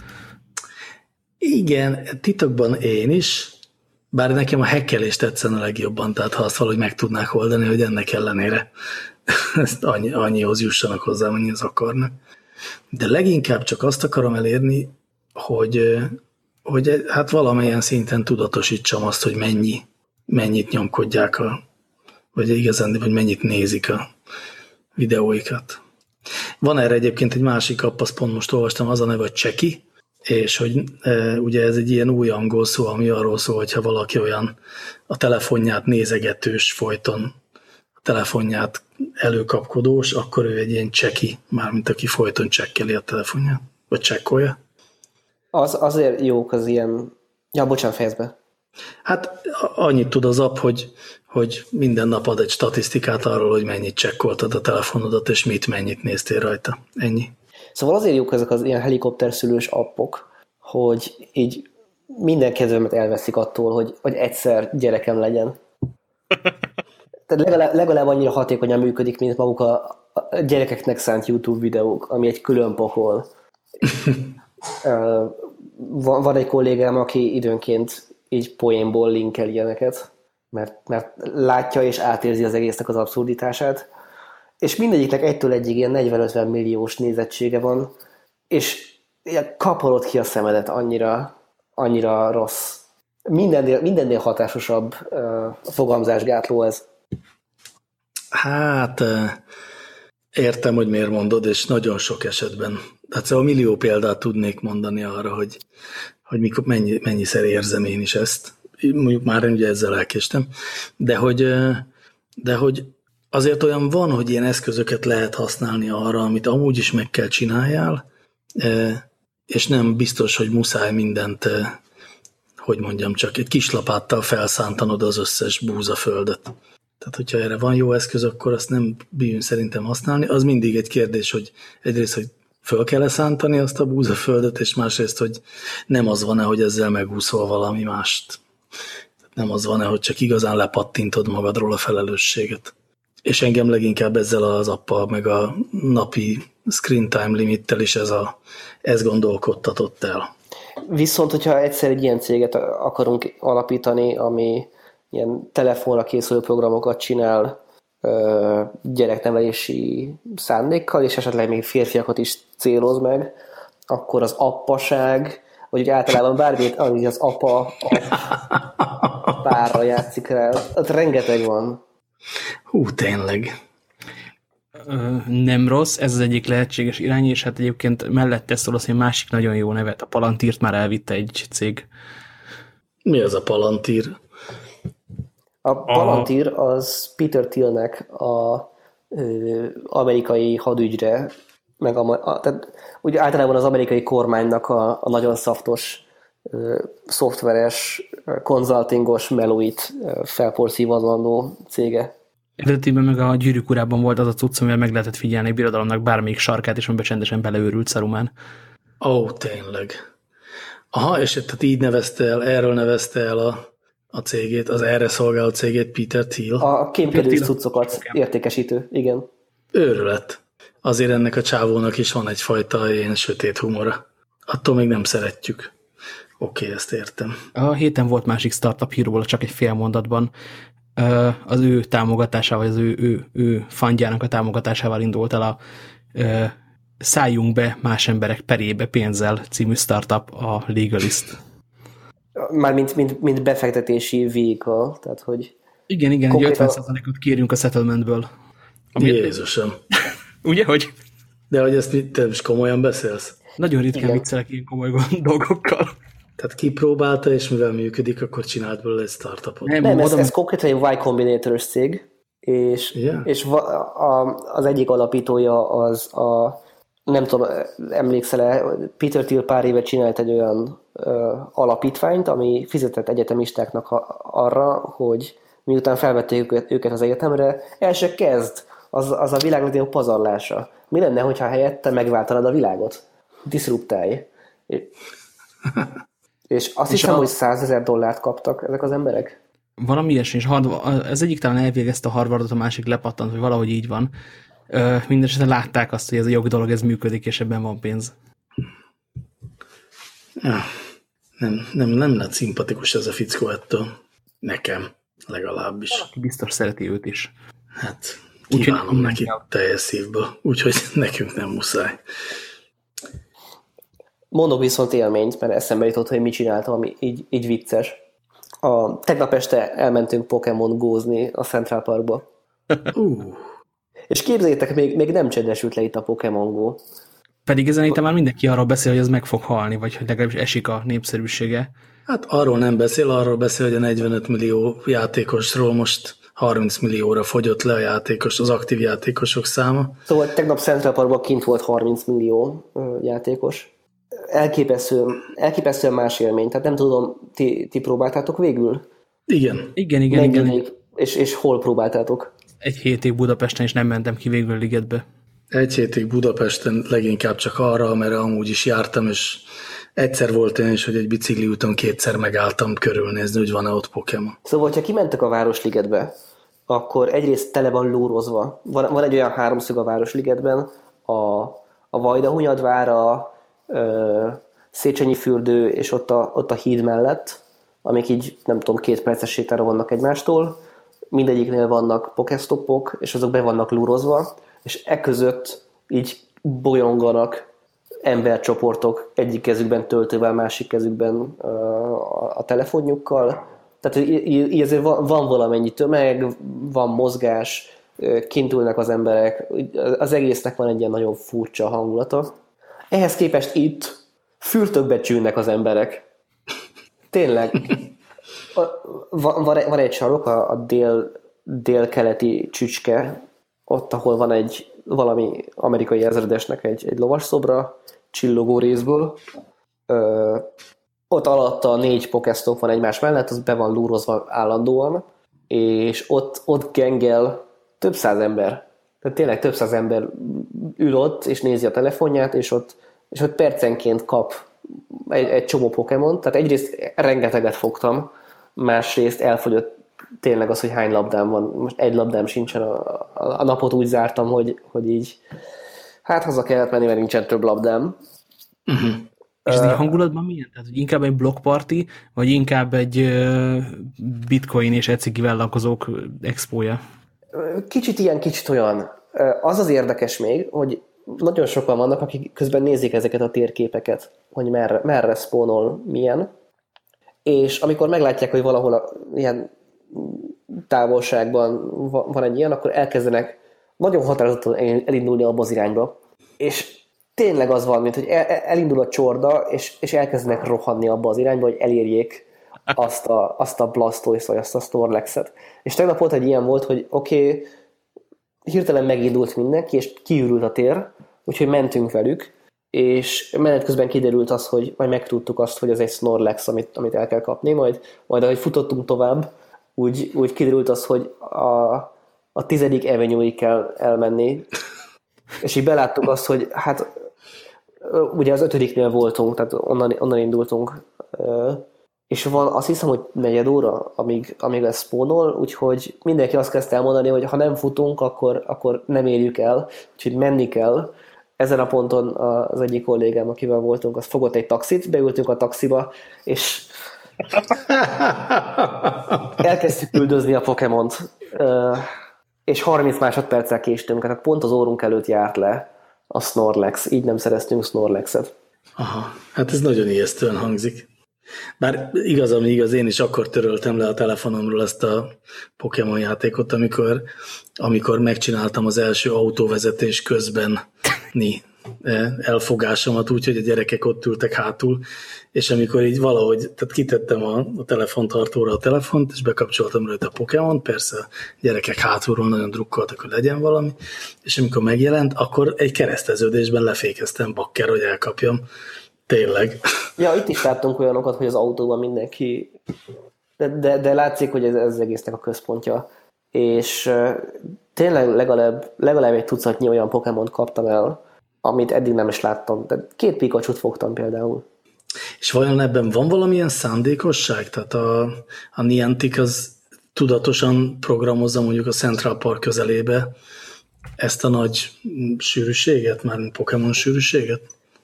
Igen, titokban én is, bár nekem a hackelés tetszene a legjobban, tehát ha azt valahogy meg tudnák oldani, hogy ennek ellenére ezt annyi, annyihoz jussanak hozzá, annyihoz akarnak. De leginkább csak azt akarom elérni, hogy, hogy hát valamilyen szinten tudatosítsam azt, hogy mennyi, mennyit nyomkodják, a, vagy igazán, vagy mennyit nézik a videóikat. Van erre egyébként egy másik app, azt pont most olvastam, az a neve, hogy Checky, és hogy e, ugye ez egy ilyen új angol szó, ami arról szól, hogyha valaki olyan a telefonját nézegetős folyton, a telefonját előkapkodós, akkor ő egy ilyen cseki, mármint aki folyton csekkeli a telefonját, vagy csekkolja. Az, azért jók az ilyen... Ja, bocsánat, fejezd be. Hát annyit tud az app, hogy, hogy minden nap ad egy statisztikát arról, hogy mennyit csekkoltad a telefonodat, és mit, mennyit néztél rajta. Ennyi. Szóval azért jók ezek az ilyen helikopterszülős appok, hogy így minden kedvemet elveszik attól, hogy, hogy egyszer gyerekem legyen. Tehát legalább, legalább annyira hatékonyan működik, mint maguk a, a gyerekeknek szánt YouTube videók, ami egy külön pokol. van, van egy kollégám, aki időnként így poénból linkel ilyeneket, mert, mert látja és átérzi az egésznek az abszurditását, és mindegyiknek egytől egyig ilyen negyven-ötven milliós nézettsége van, és kaparod ki a szemedet, annyira, annyira rossz. Mindennél, mindennél hatásosabb uh, fogamzásgátló ez. Hát értem, hogy miért mondod, és nagyon sok esetben. Hát szóval millió példát tudnék mondani arra, hogy, hogy mikor, mennyi, mennyiszer érzem én is ezt. Mondjuk már ugye ezzel elkéstem, de hogy, de hogy azért olyan van, hogy ilyen eszközöket lehet használni arra, amit amúgy is meg kell csináljál, és nem biztos, hogy muszáj mindent, hogy mondjam, csak egy kis lapáttal felszántanod az összes búzaföldet. Tehát, hogyha erre van jó eszköz, akkor azt nem bírjunk szerintem használni. Az mindig egy kérdés, hogy egyrészt, hogy föl kell-e szántani azt a búzaföldet, és másrészt, hogy nem az van-e, hogy ezzel megúszol valami mást. Nem az van-e, hogy csak igazán lepattintod magadról a felelősséget. És engem leginkább ezzel az appal, meg a napi screen time limittel is ez, a, ez gondolkodtatott el. Viszont, hogyha egyszer egy ilyen céget akarunk alapítani, ami ilyen telefonra készülő programokat csinál gyereknevelési szándékkal, és esetleg még férfiakat is céloz meg, akkor az appaság, vagy úgy általában bármit, ami az apa a párra játszik rá, ott rengeteg van. Hú, tényleg. Nem rossz, ez az egyik lehetséges irány, és hát egyébként mellette szólsz egy másik nagyon jó nevet, a Palantírt már elvitte egy cég. Mi az a Palantír? A Palantír az Peter Thielnek a ö, amerikai hadügyre, meg a, a, tehát ugye általában az amerikai kormánynak a, a nagyon szaftos ö, szoftveres, konzultingos melóit felporszívazandó cége. Eredetiben meg a Gyűrűk urában volt az a cucc, amivel meg lehetett figyelni a birodalomnak bármelyik sarkát, és amiben csendesen beleőrült Saruman. Ó, oh, tényleg. Aha, és tehát így nevezte el, erről nevezte el a, a cégét, az erre szolgáló cégét Peter Thiel. A kémkedős cuccokat értékesítő, igen. Őrület. Azért ennek a csávónak is van egyfajta ilyen sötét humora. Attól még nem szeretjük. Oké, okay, ezt értem. A héten volt másik startup híróból, csak egy fél mondatban. Az ő támogatásával, az ő, ő, ő fundjának a támogatásával indult el a Szálljunk be más emberek perébe pénzzel című startup, a Legalist. Mármint mint, mint befektetési vehicle, tehát hogy... Igen, igen, egy ötven százalékot kérjünk a settlementből. Jézusom. Ugye, hogy? De hogy ezt te is komolyan beszélsz? Nagyon ritkán viccelek ilyen komoly dolgokkal. Tehát kipróbálta, és mivel működik, akkor csinált belőle egy startupot. Nem, nem ez, ez konkrétan egy Y Combinator-ös cég, és, yeah. és a, az egyik alapítója az a, nem tudom, emlékszel-e, Peter Thiel pár éve csinált egy olyan ö, alapítványt, ami fizetett egyetemistáknak ha, arra, hogy miután felvették őket, őket az egyetemre, el se kezd, az, az a világ legnagyobb pazarlása. Mi lenne, hogyha helyette megváltanád a világot? Diszruptálj. És azt és hiszem, a... hogy százezer dollárt kaptak ezek az emberek. Valami ilyesmi, és ez egyik talán elvégezte a Harvardot, a másik lepattant, hogy valahogy így van. Mindenesetre látták azt, hogy ez a jogi dolog, ez működik, és ebben van pénz. Ja, nem, nem, nem lett szimpatikus ez a fickó ettől. Nekem legalábbis. Valaki biztos szereti őt is. Hát kívánom úgy, neki teljes szívből, úgyhogy nekünk nem muszáj. Mondok viszont élményt, mert eszembe jutott, hogy mit csináltam, ami így, így vicces. A, tegnap este elmentünk Pokémon gózni a Central Parkba. Uh. És képzeljétek, még, még nem csendesült le itt a Pokémon Go. Pedig ezen itt már mindenki arról beszél, hogy ez meg fog halni, vagy hogy legalábbis esik a népszerűsége. Hát arról nem beszél, arról beszél, hogy a negyvenöt millió játékosról most harminc millióra fogyott le a játékos, az aktív játékosok száma. Szóval tegnap Central Parkban kint volt harminc millió játékos. Elképesztő, elképesztően más élmény. Tehát nem tudom, ti, ti próbáltátok végül? Igen. Igen, igen, Mennyi igen. Még, és, és hol próbáltátok? Egy hétig Budapesten, és nem mentem ki végül a ligetbe. Egy hétig Budapesten leginkább csak arra, mert amúgy is jártam, és egyszer volt én is, hogy egy bicikli úton kétszer megálltam körülnézni, hogy van-e ott Pokémon. Szóval, hogyha kimentek a Városligetbe, akkor egyrészt tele van lórozva. Van, van egy olyan háromszög a Városligetben, a, a Vajdahunyadvára, Széchenyi fürdő, és ott a, ott a híd mellett, amik így, nem tudom, két perces sétára vannak egymástól, mindegyiknél vannak pokéstopok, és azok be vannak lúrozva, és e között így bolyonganak embercsoportok, egyik kezükben töltővel, másik kezükben a, a telefonjukkal. Tehát így azért van, van valamennyi tömeg, van mozgás, kint ülnek az emberek, az egésznek van egy ilyen nagyon furcsa hangulata. Ehhez képest itt fürtökbe csűnnek az emberek. Tényleg. Van, van egy sarok, a, a dél, dél-keleti csücske, ott, ahol van egy valami amerikai ezredesnek egy, egy lovasszobra, csillogó részből. Ö, ott alatta négy pokestop van egymás mellett, az be van lúrozva állandóan, és ott, ott gengel több száz ember. Tehát tényleg több száz ember ül ott, és nézi a telefonját, és ott, és ott percenként kap egy, egy csomó Pokémon. Tehát egyrészt rengeteget fogtam, másrészt elfogyott tényleg az, hogy hány labdám van. Most egy labdám sincsen, a, a, a napot úgy zártam, hogy, hogy így hát haza kellett menni, mert nincsen több labdám. Uh-huh. És ez uh, hangulatban milyen? Tehát, hogy inkább egy blokkparti, vagy inkább egy uh, bitcoin és etsy vállalkozók expója? Kicsit ilyen, kicsit olyan. Az az érdekes még, hogy nagyon sokan vannak, akik közben nézik ezeket a térképeket, hogy merre, merre spawnol milyen, és amikor meglátják, hogy valahol a, ilyen távolságban van egy ilyen, akkor elkezdenek nagyon határozottan elindulni abba az irányba. És tényleg az van, mint hogy el, elindul a csorda, és, és elkezdenek rohanni abba az irányba, hogy elérjék azt a, azt a Blastoise, vagy azt a Snorlax-et. És tegnap volt egy ilyen volt, hogy oké, okay, hirtelen megindult mindenki, és kiürült a tér, úgyhogy mentünk velük, és menet közben kiderült az, hogy majd megtudtuk azt, hogy ez egy Snorlax, amit, amit el kell kapni, majd, majd ahogy futottunk tovább, úgy, úgy kiderült az, hogy a, a tizedik Avenue-ig kell elmenni, és így beláttuk azt, hogy hát ugye az ötödiknél voltunk, tehát onnan, onnan indultunk, és van azt hiszem, hogy negyed óra, amíg, amíg lesz spawnol, úgyhogy mindenki azt kezdte elmondani, hogy ha nem futunk, akkor, akkor nem érjük el, úgyhogy menni kell. Ezen a ponton az egyik kollégám, akivel voltunk, az fogott egy taxit, beültünk a taxiba, és elkezdtük üldözni a Pokémont, és harminc másodperccel késtünk, tehát pont az órunk előtt járt le a Snorlax, így nem szereztünk Snorlaxet. Aha, hát ez nagyon ijesztően hangzik. Bár igaz, ami igaz, én is akkor töröltem le a telefonomról ezt a Pokémon játékot, amikor, amikor megcsináltam az első autóvezetés közben elfogásomat úgy, hogy a gyerekek ott ültek hátul, és amikor így valahogy, tehát kitettem a, a telefontartóra a telefont, és bekapcsoltam rajta a Pokémon, persze a gyerekek hátulról nagyon drukkoltak, hogy legyen valami, és amikor megjelent, akkor egy kereszteződésben lefékeztem bakker, hogy elkapjam. Tényleg. Ja, itt is láttunk olyanokat, hogy az autóban mindenki, de, de, de látszik, hogy ez, ez az egésznek a központja. És uh, tényleg legalább, legalább egy tucatnyi olyan Pokémont kaptam el, amit eddig nem is láttam. De két Pikachut fogtam például. És vajon ebben van valamilyen szándékosság? Tehát a, a Niantic az tudatosan programozza mondjuk a Central Park közelébe ezt a nagy sűrűséget, már Pokémon sűrűséget?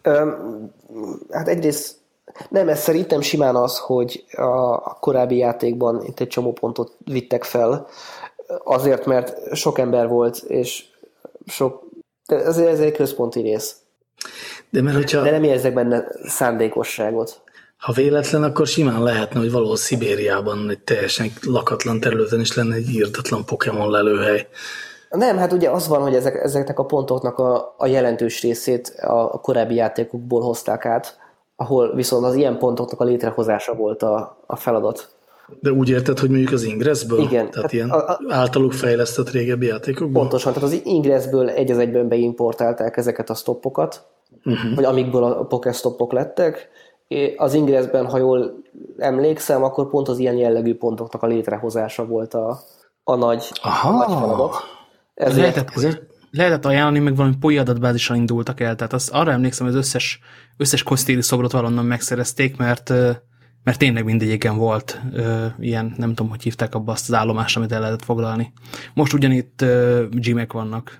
Hát egyrészt nem, ez szerintem simán az, hogy a korábbi játékban itt egy csomó pontot vittek fel, azért, mert sok ember volt, és sok, ez, ez egy központi rész. De, mert hogyha, De nem érzek benne szándékosságot. Ha véletlen, akkor simán lehetne, hogy valahol Szibériában egy teljesen lakatlan területen is lenne egy írdatlan Pokémon lelőhely. Nem, hát ugye az van, hogy ezek, ezeknek a pontoknak a, a jelentős részét a korábbi játékokból hozták át, ahol viszont az ilyen pontoknak a létrehozása volt a, a feladat. De úgy érted, hogy mondjuk az Ingressből? Igen. Tehát hát ilyen a, a, általuk fejlesztett régebbi játékokból? Pontosan, tehát az Ingressből egy az egyben beimportálták ezeket a stoppokat, uh-huh. vagy amikből a Pokéstoppok lettek. Az Ingressben, ha jól emlékszem, akkor pont az ilyen jellegű pontoknak a létrehozása volt a, a nagy, Aha. nagy feladat. Ezért, lehetett, ezért lehetett ajánlani, meg valami poi adatbázissal indultak el. Tehát az, arra emlékszem, hogy az összes, összes kosztéri szobrot valonnan megszerezték, mert, mert tényleg mindegyiken volt ö, ilyen, nem tudom, hogy hívták abba azt az állomást, amit el lehetett foglalni. Most ugyanitt ö, gymek vannak.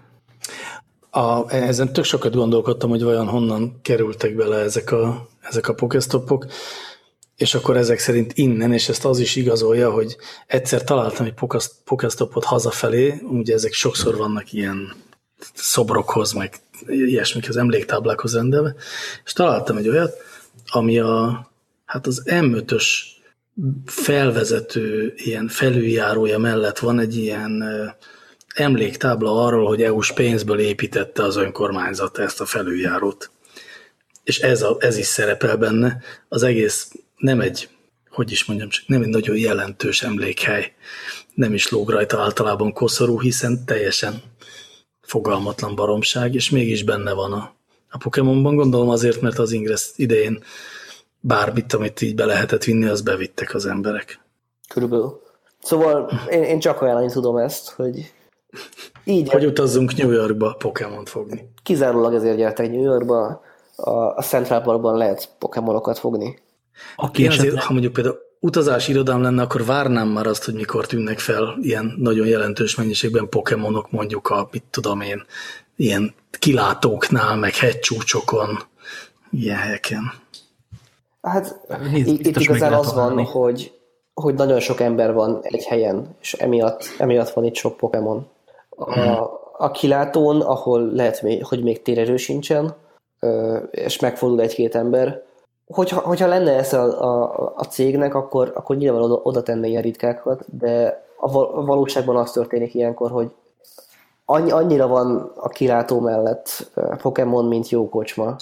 A, ezen tök sokat gondolkodtam, hogy vajon honnan kerültek bele ezek a, ezek a Pokéstoppok, és akkor ezek szerint innen, és ezt az is igazolja, hogy egyszer találtam egy Pokéstoppot hazafelé, ugye ezek sokszor vannak ilyen szobrokhoz, meg ilyesmikhez, emléktáblákhoz rendelve, és találtam egy olyat, ami a, hát az em ötös felvezető ilyen felüljárója mellett van egy ilyen emléktábla arról, hogy é u-s pénzből építette az önkormányzat ezt a felüljárót. És ez, a, ez is szerepel benne. Az egész nem egy hogy is mondjam, csak nem egy nagyon jelentős emlékhely. Nem is lóg rajta általában koszorú, hiszen teljesen fogalmatlan baromság, és mégis benne van a, a Pokémonban. Gondolom azért, mert az Ingress idején bármit, amit így be lehetett vinni, az bevittek az emberek. Körülbelül. Szóval én, én csak ajánlani tudom ezt, hogy így... Hogy utazzunk New Yorkba Pokémont fogni. Kizárólag ezért gyertek New Yorkba, a, a Central Parkban lehet Pokémonokat fogni. Aki én azért, ha mondjuk például utazási irodám lenne, akkor várnám már azt, hogy mikor tűnnek fel ilyen nagyon jelentős mennyiségben Pokémonok, mondjuk a, mit tudom én, ilyen kilátóknál, meg hegycsúcsokon, ilyen helyeken. Hát Nézd, itt igazán az van, hallani. hogy hogy nagyon sok ember van egy helyen, és emiatt, emiatt van itt sok Pokémon. A, a kilátón, ahol lehet, hogy még térerő sincsen, és megfordul egy-két ember, hogyha, hogyha lenne ez a, a, a cégnek, akkor, akkor nyilván oda, oda tenne ilyen ritkákat, de a valóságban az történik ilyenkor, hogy annyi, annyira van a kilátó mellett Pokémon, mint jó kocsma.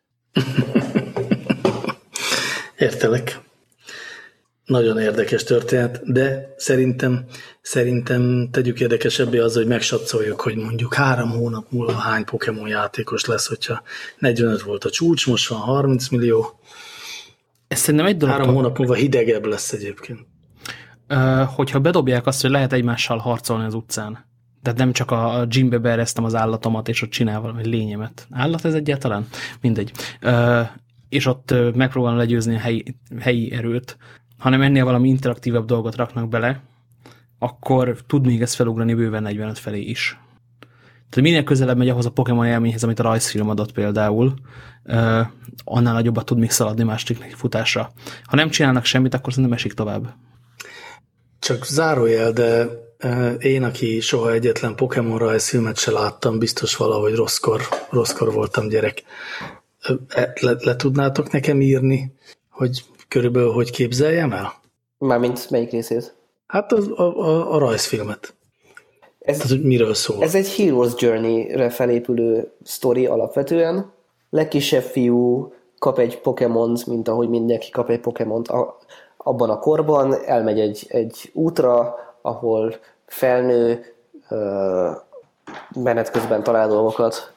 Értelek. Nagyon érdekes történet, de szerintem, szerintem tegyük érdekesebbé az, hogy megsatszoljuk, hogy mondjuk három hónap múlva hány Pokémon játékos lesz, hogyha negyvenöt volt a csúcs, most van harminc millió. Ez szerintem egy dolog. Három hónap múlva hidegebb lesz egyébként. Uh, hogyha bedobják azt, hogy lehet egymással harcolni az utcán, tehát nem csak a gymbe beeresztem az állatomat, és ott csinál valami lényemet. Állat ez egyáltalán? Mindegy. Uh, és ott uh, megpróbálom legyőzni a helyi, helyi erőt, hanem ennél valami interaktívabb dolgot raknak bele, akkor tud még ezt felugrani bőven negyvenöt felé is. Tehát minél közelebb megy ahhoz a Pokémon élményhez, amit a rajzfilm adott például, uh, annál nagyobbat tud még szaladni második futásra. Ha nem csinálnak semmit, akkor szerintem esik tovább. Csak zárójel, de uh, én, aki soha egyetlen Pokémon rajzfilmet se láttam, biztos valahogy rosszkor, rosszkor voltam gyerek. Le, le tudnátok nekem írni, hogy körülbelül hogy képzeljem el? Mármint melyik részét? Hát a, a, a rajzfilmet. Ez, Tehát, hogy miről szól? Ez egy Hero's Journey-re felépülő sztori alapvetően. Legkisebb fiú kap egy Pokémont, mint ahogy mindenki kap egy Pokémont a, abban a korban, elmegy egy, egy útra, ahol felnő, uh, menet közben talál dolgokat,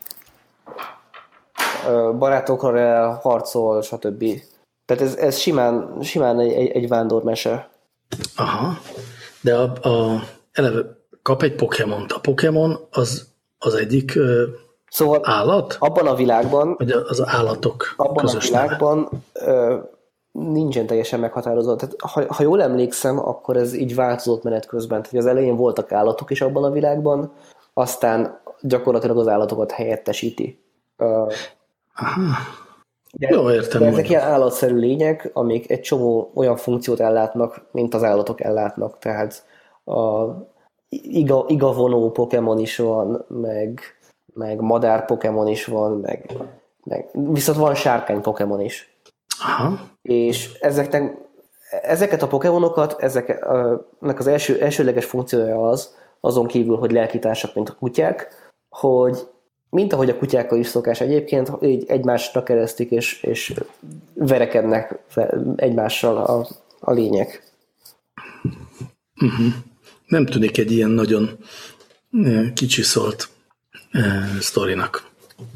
uh, barátokra elharcol, stb. Tehát ez, ez simán, simán egy, egy vándormese. Aha, de a, a, eleve kap egy Pokémont. A Pokémon az, az egyik ö, szóval állat? Abban a világban, vagy az állatok abban közös a világban ö, nincsen teljesen meghatározott. Tehát, ha, ha jól emlékszem, akkor ez így változott menet közben. Tehát az elején voltak állatok is abban a világban, aztán gyakorlatilag az állatokat helyettesíti. Ö, Aha. De, Jó, értem. de ezek ilyen állatszerű lények, amik egy csomó olyan funkciót ellátnak, mint az állatok ellátnak. Tehát a iga, igavonó Pokémon is van, meg, meg madár Pokémon is van, meg, meg, viszont van sárkány Pokémon is. Aha. És ezeknek, ezeket a Pokémonokat, ezeknek az első, elsőleges funkciója az, azon kívül, hogy lelkitársak, mint a kutyák, hogy mint ahogy a kutyákkal is szokás egyébként, így egymásra keresztik, és, és verekednek egymással a, a lények. Uh-huh. Nem tűnik egy ilyen nagyon kicsiszolt uh, sztorinak.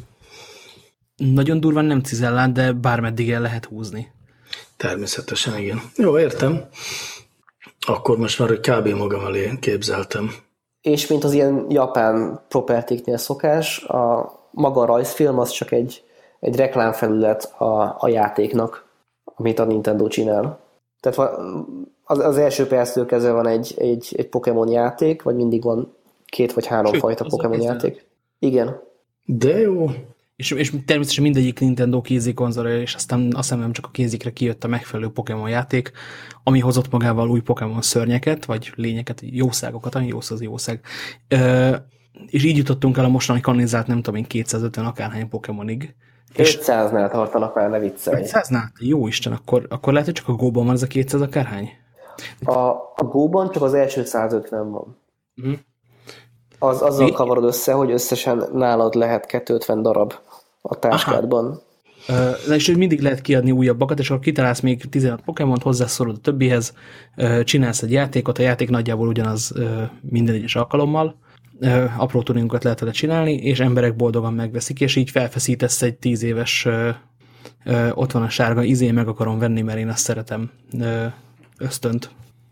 Nagyon durván nem cizellát, de bármeddig el lehet húzni. Természetesen, igen. Jó, értem. Akkor most már kb. Magam elé képzeltem. És mint az ilyen japán propertiknél szokás, a maga a rajzfilm az csak egy, egy reklámfelület a, a játéknak, amit a Nintendo csinál. Tehát az, az első perctől kezdve van egy, egy, egy Pokémon játék, vagy mindig van két vagy három Sőt, fajta Pokémon játék. Igen. De jó. És, és természetesen mindegyik Nintendo kézikonzolja, és aztán azt hiszem nem csak a kézikre kijött a megfelelő Pokémon játék, ami hozott magával új Pokémon szörnyeket, vagy lényeket, jószágokat, ami jósz az jószág. Ö, és így jutottunk el a mostani kanonizált, nem tudom én, kétszázötven akárhány Pokémonig. ötszáznál tartanak már, ne viccelj. ötszáznál? Jó Isten, akkor, akkor lehet, hogy csak a Go-ban van ez a kétszáz akárhány? A, a Go-ban csak az első százötven van. Mm. Az, azzal kavarod össze, hogy összesen nálad lehet kétszázötven darab a táskádban. Aha. Na és mindig lehet kiadni újabbakat, és akkor kitalálsz még tizenhat Pokémont, hozzászorod a többihez, csinálsz egy játékot, a játék nagyjából ugyanaz minden egyes alkalommal, apró tuningokat lehet vele csinálni, és emberek boldogan megveszik, és így felfeszítesz egy tíz éves ott van a sárga izé, meg akarom venni, mert én azt szeretem ösztönt.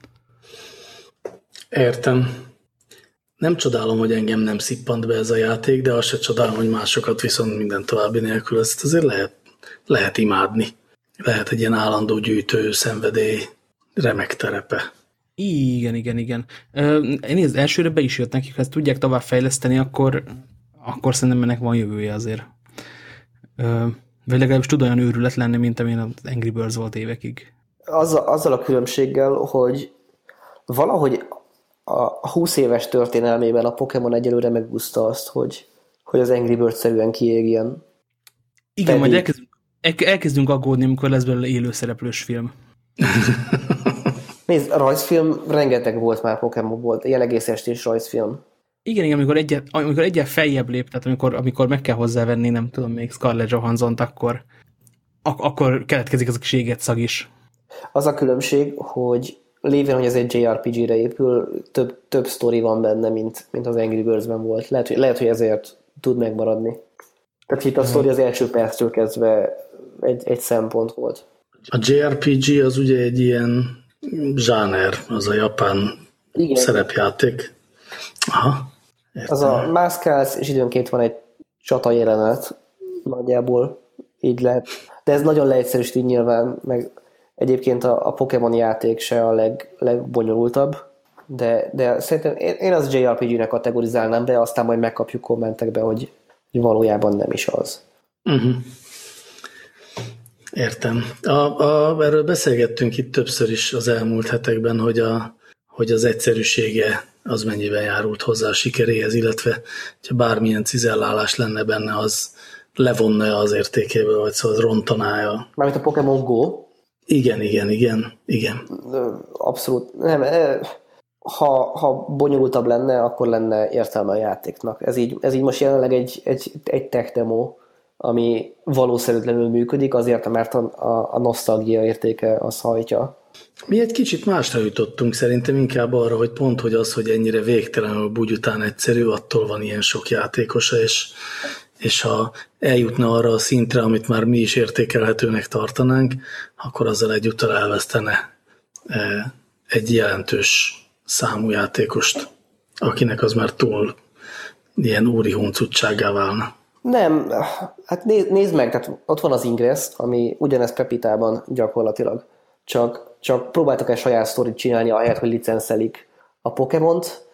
Értem. Nem csodálom, hogy engem nem szippant be ez a játék, de azt se csodálom, hogy másokat viszont minden további nélkül ezt azért lehet, lehet imádni. Lehet egy ilyen állandó gyűjtő szenvedély remek terepe. Igen, igen, igen. Nézd, elsőre be is jött nekik, ha ezt tudják tovább fejleszteni, akkor, akkor szerintem ennek van jövője azért. Vagy legalábbis tud olyan őrület lenni, mint amilyen az Angry Birds volt évekig. Azzal, azzal a különbséggel, hogy valahogy a húsz éves történelmében a Pokémon egyelőre megúszta azt, hogy, hogy az Angry Birds-szerűen kiégjen. Igen, Pedig... majd elkezdünk, elkezdünk aggódni, amikor lesz belőle élőszereplős film. Nézd, a rajzfilm rengeteg volt már Pokémonból, ilyen egész estés rajzfilm. Igen, igen, amikor egyet, amikor egyet feljebb lép, tehát amikor, amikor meg kell hozzávenni, nem tudom, még Scarlett Johansson-t, akkor, ak- akkor keletkezik az a kis éget szag is. Az a különbség, hogy lévén, hogy ez egy jé er pé gé-re épül, több, több sztori van benne, mint, mint az Angry Birds-ben volt. Lehet, hogy, lehet, hogy ezért tud megmaradni. Tehát itt a sztori az első perctől kezdve egy, egy szempont volt. A jé er pé gé az ugye egy ilyen zsáner, az a japán igen. Szerepjáték. Aha. Az a mászkálsz, és időnként van egy csata jelenet, nagyjából így lehet. De ez nagyon leegyszerűsít így nyilván, meg egyébként a, a Pokémon játék se a leg, legbonyolultabb, de, de szerintem én, én az jé er pé gé-nek kategorizálnám be, aztán majd megkapjuk kommentekbe, hogy valójában nem is az. Uh-huh. Értem. A, a, erről beszélgettünk itt többször is az elmúlt hetekben, hogy, a, hogy az egyszerűsége az mennyiben járult hozzá a sikeréhez, illetve ha bármilyen cizellálás lenne benne, az levonna az értékéből, vagy szóval az rontaná a... Mármint a Pokémon Go? Igen, igen, igen, igen. Abszolút. Nem, ha, ha bonyolultabb lenne, akkor lenne értelme a játéknak. Ez így, ez így most jelenleg egy, egy, egy tech demo, ami valószerűtlenül működik, azért, mert a, a, a nosztalgia értéke az hajtja. Mi egy kicsit másra jutottunk szerintem, inkább arra, hogy pont, hogy az, hogy ennyire végtelenül bugyután egyszerű, attól van ilyen sok játékosa, és, és ha eljutna arra a szintre, amit már mi is értékelhetőnek tartanánk, akkor azzal egyúttal elvesztene egy jelentős számú játékost, akinek az már túl ilyen úri huncutsággá válna. Nem, hát nézd, nézd meg, tehát ott van az Ingress, ami ugyanez Pepitában gyakorlatilag. Csak, csak próbáltak egy saját sztorit csinálni, ahelyett, hogy licenszelik a Pokémont.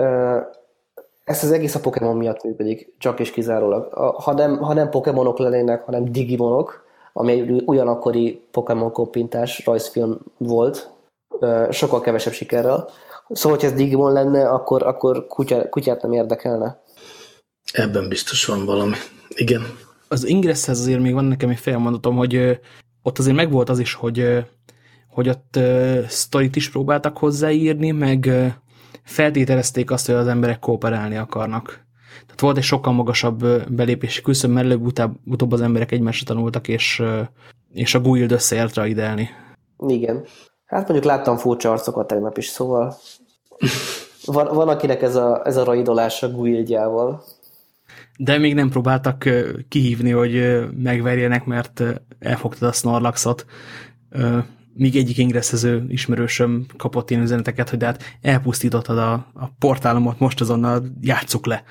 Ezt az egész a Pokémon miatt működik, csak és kizárólag. Ha nem, ha nem Pokémonok lennének, hanem Digimonok, ami egy ugyanakkori Pokémon koppintás rajzfilm volt, sokkal kevesebb sikerrel. Szóval, hogy ez Digimon lenne, akkor, akkor kutya, kutyát nem érdekelne. Ebben biztos van valami. Igen. Az Ingresshez azért még van nekem egy felmondatom, hogy ott azért megvolt az is, hogy, hogy ott sztorit is próbáltak hozzáírni, meg feltételezték azt, hogy az emberek kooperálni akarnak. Tehát volt egy sokkal magasabb belépési küszöb, mert előbb-utóbb az emberek egymásra tanultak, és, és a guild összeért raidelni. Igen. Hát mondjuk láttam furcsa arcokat tegnap is, szóval van, van akinek ez a, ez a raidolás a guildjával. De még nem próbáltak kihívni, hogy megverjenek, mert elfogtad a Snorlaxot. Míg egyik ingresszező ismerősöm kapott ilyen üzeneteket, hogy de hát elpusztítottad a, a portálomot, most azonnal játsszuk le.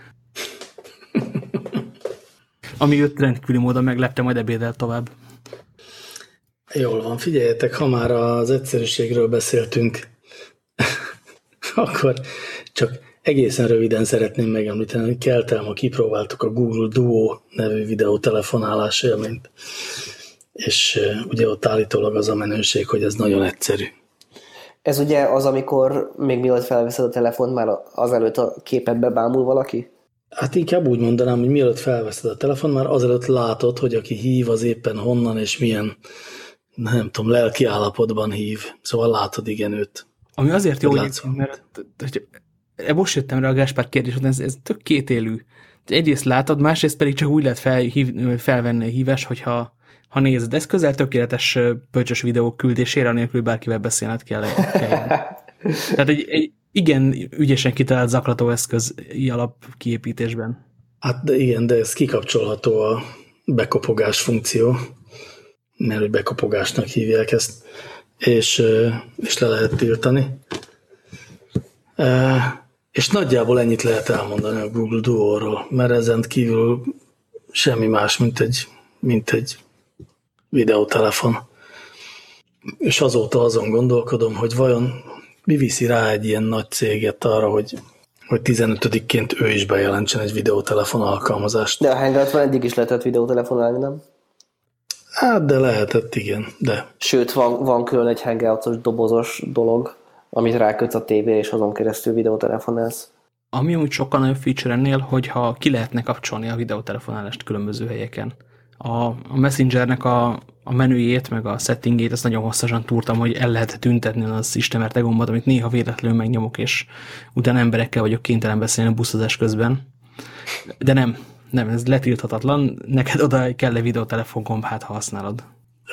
Ami őt rendkívüli módon meglepte, majd ebédel tovább. Jól van, figyeljetek, ha már az egyszerűségről beszéltünk, akkor csak egészen röviden szeretném megemlíteni, hogy Keltelma kipróbáltuk a Google Duo nevű videótelefonálás élményt, és ugye ott állítólag az a menőség, hogy ez nagyon egyszerű. Ez ugye az, amikor még mielőtt felveszed a telefont, már azelőtt a képedbe bámul valaki? Hát inkább úgy mondanám, hogy mielőtt felveszed a telefon, már azelőtt látod, hogy aki hív, az éppen honnan és milyen, nem tudom, lelki állapotban hív. Szóval látod igen őt. Ami azért jó, hogy mert most jöttem rá a Gáspár kérdés, hogy ez, ez tök kétélű. Egyrészt látod, másrészt pedig csak úgy lehet felhív, felvenni a hívás, hogyha ha nézed. Ez közel tökéletes pöcsös videók küldésére, anélkül bárkivel beszélned kell. kell. Tehát egy, egy igen ügyesen kitalált zaklató eszköz alap kiépítésben. Hát de igen, de ez kikapcsolható a bekopogás funkció, mert hogy bekopogásnak hívják ezt, és, és le lehet tiltani. És nagyjából ennyit lehet elmondani a Google Duo-ról, mert ezen kívül semmi más, mint egy, mint egy videótelefon. És azóta azon gondolkodom, hogy vajon mi viszi rá egy ilyen nagy céget arra, hogy, hogy tizenötödikként ő is bejelentsen egy videótelefon alkalmazást. De a Hangout-ban eddig is lehetett videótelefonálni, nem? Hát, de lehetett, igen, de. Sőt, van, van külön egy Hangoutos dobozos dolog, amit rákötsz a tévére, és azon keresztül videótelefonálsz. Ami úgy sokkal nagyobb feature ennél, hogyha ki lehetne kapcsolni a videótelefonálást különböző helyeken. A, a Messengernek a, a menüjét, meg a settingét, ezt nagyon hosszasan túrtam, hogy el lehet tüntetni az istemerte gombot, amit néha véletlenül megnyomok, és utána emberekkel vagyok kénytelen beszélni a buszozás közben. De nem, nem, ez letilthatatlan, neked oda kell-e videótelefon gomb, hát ha használod.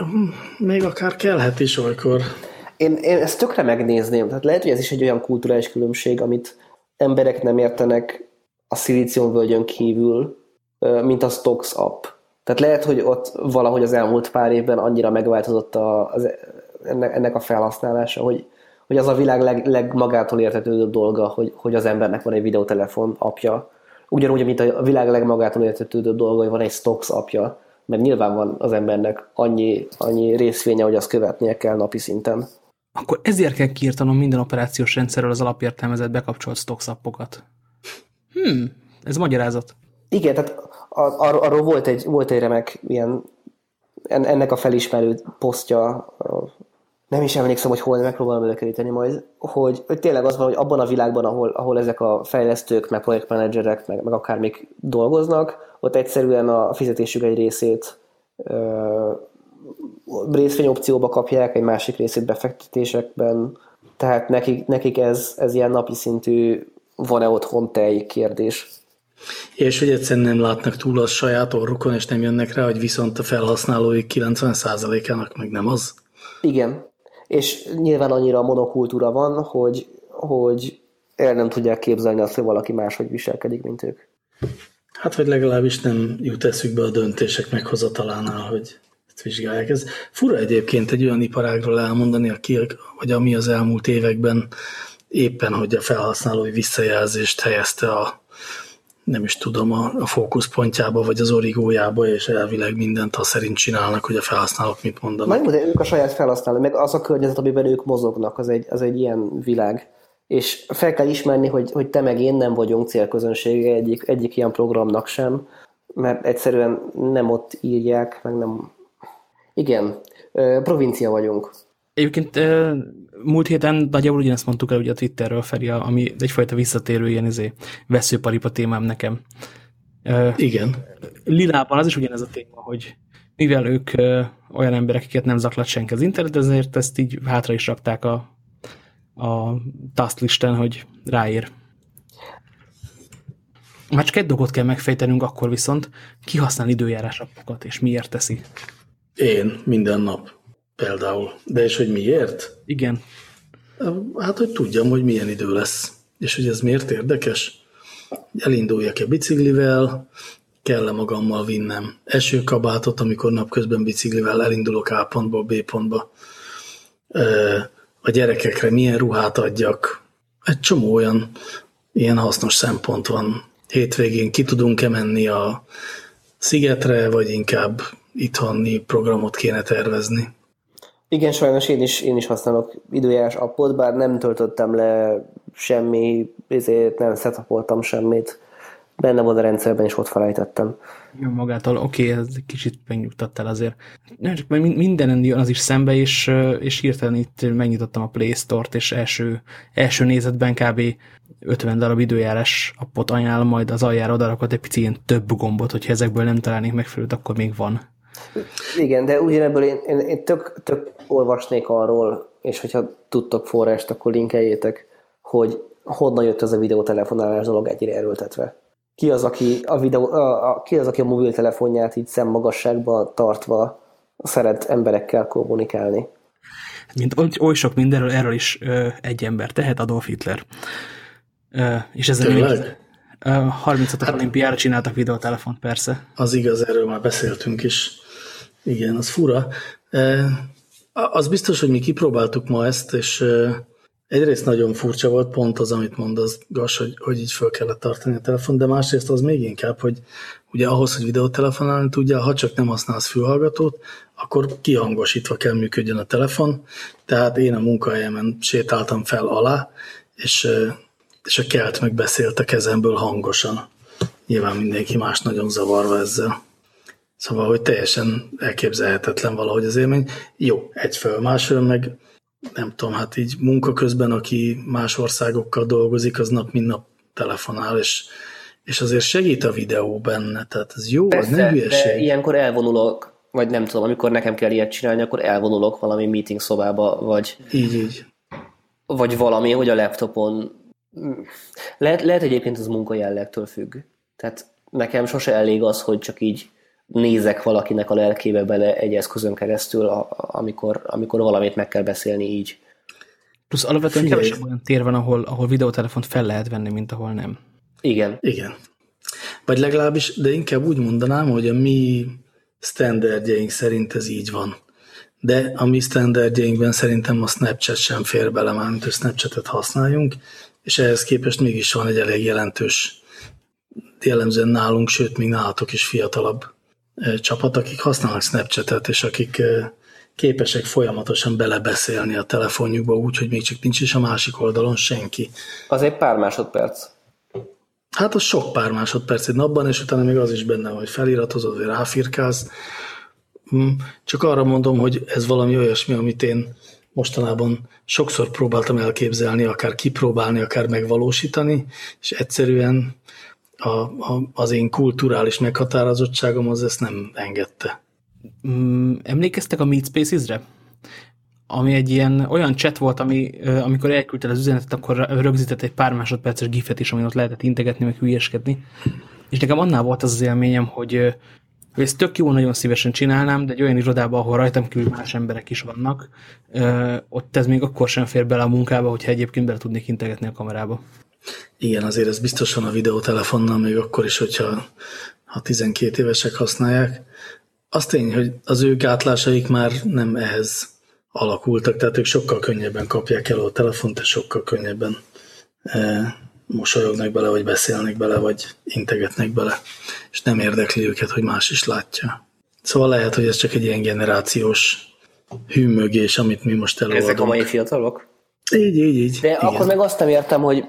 Még akár kellhet is olykor. Én, én ezt tökre megnézném. Tehát lehet, hogy ez is egy olyan kulturális különbség, amit emberek nem értenek a szilíciumvölgyön kívül, mint a Stocks app. Tehát lehet, hogy ott valahogy az elmúlt pár évben annyira megváltozott a, az, ennek, ennek a felhasználása, hogy, hogy az a világ leg, legmagától értetődőbb dolga, hogy, hogy az embernek van egy videótelefon appja. Ugyanúgy, mint a világ legmagától értetődőbb dolga, hogy van egy Stocks appja, mert nyilván van az embernek annyi, annyi részvénye, hogy azt követnie kell napi szinten. Akkor ezért kell kiírtanom minden operációs rendszerről az alapértelmezett bekapcsolt Stocks appokat. Hmm, ez magyarázat. Igen, tehát ar- arról volt egy, volt egy remek ilyen, ennek a felismerő posztja, nem is emlékszem, hogy hol, megpróbálom előkeríteni majd, hogy, hogy tényleg az van, hogy abban a világban, ahol, ahol ezek a fejlesztők, meg projektmenedzserek, meg, meg akár még dolgoznak, ott egyszerűen a fizetésük egy részét ö, részvényopcióba kapják, egy másik részét befektetésekben, tehát nekik, nekik ez, ez ilyen napi szintű van-e otthon tej kérdés. És hogy egyszerűen nem látnak túl a saját orrukon, és nem jönnek rá, hogy viszont a felhasználói kilencven százalékának meg nem az? Igen. És nyilván annyira a monokultúra van, hogy, hogy el nem tudják képzelni azt, hogy valaki máshogy viselkedik, mint ők. Hát, vagy legalábbis nem jut eszükbe a döntések meghozatalánál, hogy ezt vizsgálják. Ez fura egyébként egy olyan iparágról elmondani, aki, vagy ami az elmúlt években éppen, hogy a felhasználói visszajelzést helyezte a nem is tudom, a, a fókuszpontjába, vagy az origójába, és elvileg mindent azt szerint csinálnak, hogy a felhasználók mit mondanak. Meg, de ők a saját felhasználók, meg az a környezet, amiben ők mozognak, az egy, az egy ilyen világ. És fel kell ismerni, hogy, hogy te meg én nem vagyunk célközönsége egyik, egyik ilyen programnak sem, mert egyszerűen nem ott írják, meg nem... Igen, provincia vagyunk. Egyébként múlt héten nagyjából ugyanezt mondtuk el ugye a Twitterről, Feri, ami egyfajta visszatérő ilyen izé, veszőparipa témám nekem. Igen. Lilában az is ugyanez a téma, hogy mivel ők olyan emberek, akiket nem zaklat senki az internet, ezért ezt így hátra is rakták a, a task-listen, hogy ráér. Már csak egy dolgot kell megfejtenünk akkor viszont, ki használ időjárás appokat, és miért teszi? Én minden nap. Például. De és hogy miért? Igen. Hát, hogy tudjam, hogy milyen idő lesz. És hogy ez miért érdekes? Elinduljak-e biciklivel, kell-e magammal vinnem esőkabátot, amikor napközben biciklivel elindulok A pontból B pontba. A gyerekekre milyen ruhát adjak. Egy csomó olyan ilyen hasznos szempont van. Hétvégén ki tudunk-e menni a szigetre, vagy inkább itthoni programot kéne tervezni. Igen, sajnos én is, én is használok időjárás appot, bár nem töltöttem le semmi, ezért nem setupoltam semmit. Benne volt a rendszerben, és ott felejtettem. Jó, magától, oké, okay, ez egy kicsit megnyugtattál azért. Nem, csak mindenen jön az is szembe, és, és hirtelen itt megnyitottam a Play Store-t, és első, első nézetben kb. ötven darab időjárás appot ajánl, majd az aljára odarakott egy pici ilyen több gombot, hogyha ezekből nem találnék megfelelőt, akkor még van. Igen, de ugyanebből én, én, én tök, tök olvasnék arról, és hogyha tudtok forrást, akkor linkeljétek, hogy honnan jött ez a videótelefonálás dolog egyre erőltetve. Ki az, aki a, videó, a, a, ki az, aki a mobiltelefonját így szemmagasságban tartva szeret emberekkel kommunikálni? Mint oly, oly sok mindenről, erről is ö, egy ember tehet, Adolf Hitler. Ö, és ezzel még harminchatos hát, olimpiára csináltak videótelefont, persze. Az igaz, erről már beszéltünk is. Igen, az fura. E, az biztos, hogy mi kipróbáltuk ma ezt, és egyrészt nagyon furcsa volt pont az, amit mondasz, Gas, hogy, hogy így föl kellett tartani a telefon, de másrészt az még inkább, hogy ugye ahhoz, hogy videótelefonálni tudja, ha csak nem használsz fülhallgatót, akkor kihangosítva kell működjön a telefon, tehát én a munkahelyemen sétáltam fel alá, és, és a kelt meg beszélt a kezemből hangosan. Nyilván mindenki más nagyon zavarva ezzel. Szóval, hogy teljesen elképzelhetetlen valahogy az élmény. Jó, egyfelől, másfelől meg nem tudom, hát így munka közben, aki más országokkal dolgozik, az nap mint nap telefonál, és, és azért segít a videó benne, tehát ez jó, persze, az nem hülyeség. De ilyenkor elvonulok, vagy nem tudom, amikor nekem kell ilyet csinálni, akkor elvonulok valami meeting szobába, vagy, így, így. vagy valami, hogy a laptopon. Lehet, lehet egyébként az munkajellegtől függ. Tehát nekem sose elég az, hogy csak így nézek valakinek a lelkébe bele egy eszközön keresztül, a, amikor, amikor valamit meg kell beszélni így. Plusz alapvetően kevesebb olyan tér van, ahol, ahol videótelefont fel lehet venni, mint ahol nem. Igen. Igen. Vagy legalábbis, de inkább úgy mondanám, hogy a mi sztenderdjeink szerint ez így van. De a mi sztenderdjeinkben szerintem a Snapchat sem fér bele, már mint a Snapchatet használjunk, és ehhez képest mégis van egy elég jelentős, jellemzően nálunk, sőt, még nálatok is fiatalabb csapat, akik használnak Snapchatet, és akik képesek folyamatosan belebeszélni a telefonjukba úgy, hogy még csak nincs is a másik oldalon senki. Az egy pár másodperc. Hát az sok pár másodperc egy napban, és utána még az is benne, hogy feliratozod, vagy ráfirkálsz. Csak arra mondom, hogy ez valami olyasmi, amit én mostanában sokszor próbáltam elképzelni, akár kipróbálni, akár megvalósítani, és egyszerűen A, a, az én kulturális meghatározottságom az ezt nem engedte. Emlékeztek a Meet Spaces-re? Ami egy ilyen olyan chat volt, ami, amikor elküldted az üzenetet, akkor rögzített egy pár másodperces gifet is, amin ott lehetett integetni, meg hülyeskedni. És nekem annál volt az az élményem, hogy, hogy ezt tök jó, nagyon szívesen csinálnám, de egy olyan irodában, ahol rajtam kívül más emberek is vannak, ott ez még akkor sem fér bele a munkába, hogyha egyébként bele tudnék integetni a kamerába. Igen, azért ez biztosan a videótelefonnal, még akkor is, hogyha ha tizenkét évesek használják. Az tény, hogy az ő gátlásaik már nem ehhez alakultak, tehát ők sokkal könnyebben kapják el a telefont, és sokkal könnyebben e, mosolyognak bele, vagy beszélnek bele, vagy integetnek bele, és nem érdekli őket, hogy más is látja. Szóval lehet, hogy ez csak egy ilyen generációs hűmögés, amit mi most előadunk. Ezek a mai fiatalok? Így, így, így. De igen. Akkor meg azt nem értem, hogy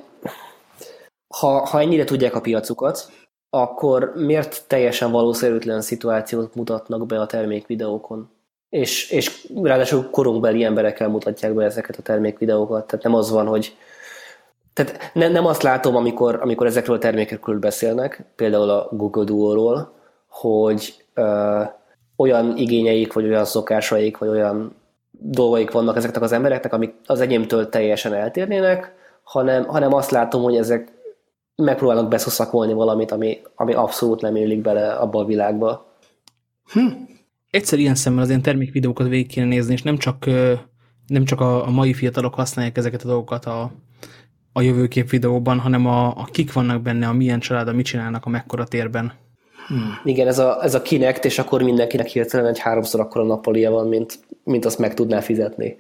ha, ha ennyire tudják a piacukat, akkor miért teljesen valószerűtlen szituációt mutatnak be a termékvideókon? És, és ráadásul korunkbeli emberekkel mutatják be ezeket a termékvideókat. Tehát nem az van, hogy... Tehát ne, nem azt látom, amikor, amikor ezekről a termékekről beszélnek, például a Google Duo-ról, hogy ö, olyan igényeik, vagy olyan szokásaik, vagy olyan dolgaik vannak ezeknek az embereknek, amik az enyémtől teljesen eltérnének, hanem, hanem azt látom, hogy ezek megpróbálnak beszuszakolni valamit, ami, ami abszolút nem illik bele abba a világba. Hm. Egyszer ilyen szemmel az ilyen termékvideókat végig kéne nézni, és nem csak, nem csak a, a mai fiatalok használják ezeket a dolgokat a, a jövőkép videóban, hanem a, a kik vannak benne, a milyen család, a mit csinálnak a mekkora térben. Hm. Igen, ez a, ez a Kinect, és akkor mindenkinek hirtelen egy háromszor akkora nappalia van, mint, mint azt meg tudná fizetni.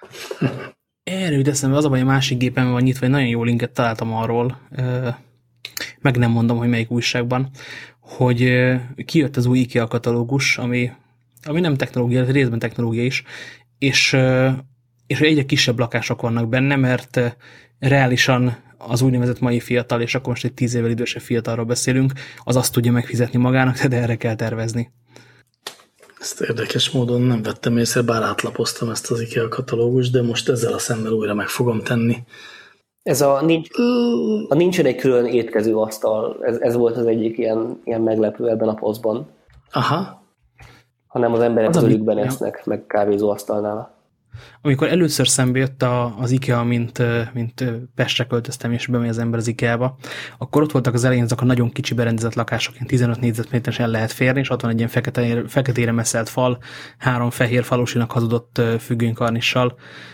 Erre jut eszembe, az a baj, a másik gépen van nyitva, egy nagyon jó linket találtam arról, meg nem mondom, hogy melyik újságban, hogy kijött az új IKEA katalógus, ami, ami nem technológia, részben technológia is, és, és egyre kisebb lakások vannak benne, mert reálisan az úgynevezett mai fiatal, és akkor most egy tíz évvel idősebb fiatalról beszélünk, az azt tudja megfizetni magának, de erre kell tervezni. Ezt érdekes módon nem vettem észre, bár átlapoztam ezt az IKEA katalógus, de most ezzel a szemmel újra meg fogom tenni. Ez a, nincs, a nincsen egy külön étkező asztal, ez, ez volt az egyik ilyen, ilyen meglepő ebben a posztban. Aha. Hanem az emberek az ölükben esznek, meg kávézó asztalnál. amikor először szembe jött a, az IKEA, mint, mint Pestre költöztem, és bemegy az ember az IKEA-ba, akkor ott voltak az elején azok a nagyon kicsi berendezett lakások, ilyen tizenöt négyzetméteresen el lehet férni, és ott van egy ilyen fekete, feketére messzelt fal, három fehér falusinak hazudott függönykarnissal,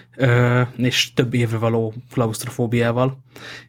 és több évre való klausztrofóbiával.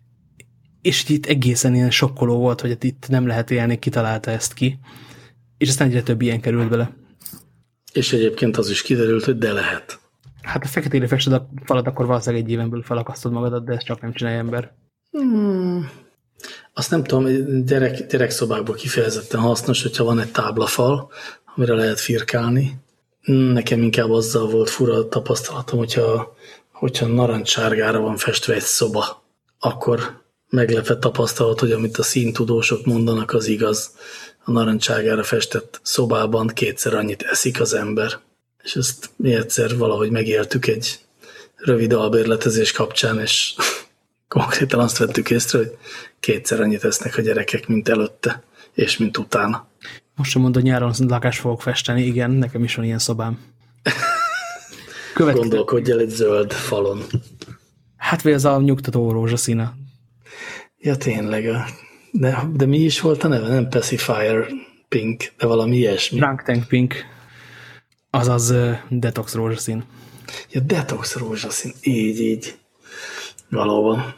És itt egészen ilyen sokkoló volt, hogy itt nem lehet élni, kitalálta ezt ki, és aztán egyre több ilyen került bele. És egyébként az is kiderült, hogy de lehet. Hát a feketére fested a falat, akkor valószínűleg egy éven belül felakasztod magadat, de ezt csak nem csinálja ember. Hmm. Azt nem tudom, gyerek, gyerekszobákból kifejezetten hasznos, hogyha van egy táblafal, amire lehet firkálni. Nekem inkább azzal volt fura tapasztalatom, hogyha, hogyha narancssárgára van festve egy szoba, akkor meglepett tapasztalat, hogy amit a színtudósok mondanak, az igaz. A narancssárgára festett szobában kétszer annyit eszik az ember. És ezt mi egyszer valahogy megéltük egy rövid albérletezés kapcsán, és konkrétan azt vettük észre, hogy kétszer annyit esznek a gyerekek, mint előtte, és mint utána. Most sem mondod, nyáron lakást fogok festeni, igen, nekem is van ilyen szobám. Következő. Gondolkodj el egy zöld falon. Hát vagy az a nyugtató rózsaszína. Ja, tényleg. De, de mi is volt a neve? Nem Pacifier Pink, de valami ilyesmi. Drunk Tank Pink. Azaz uh, Detox rózsaszín. Ja, Detox rózsaszín. Így, így. Valóban.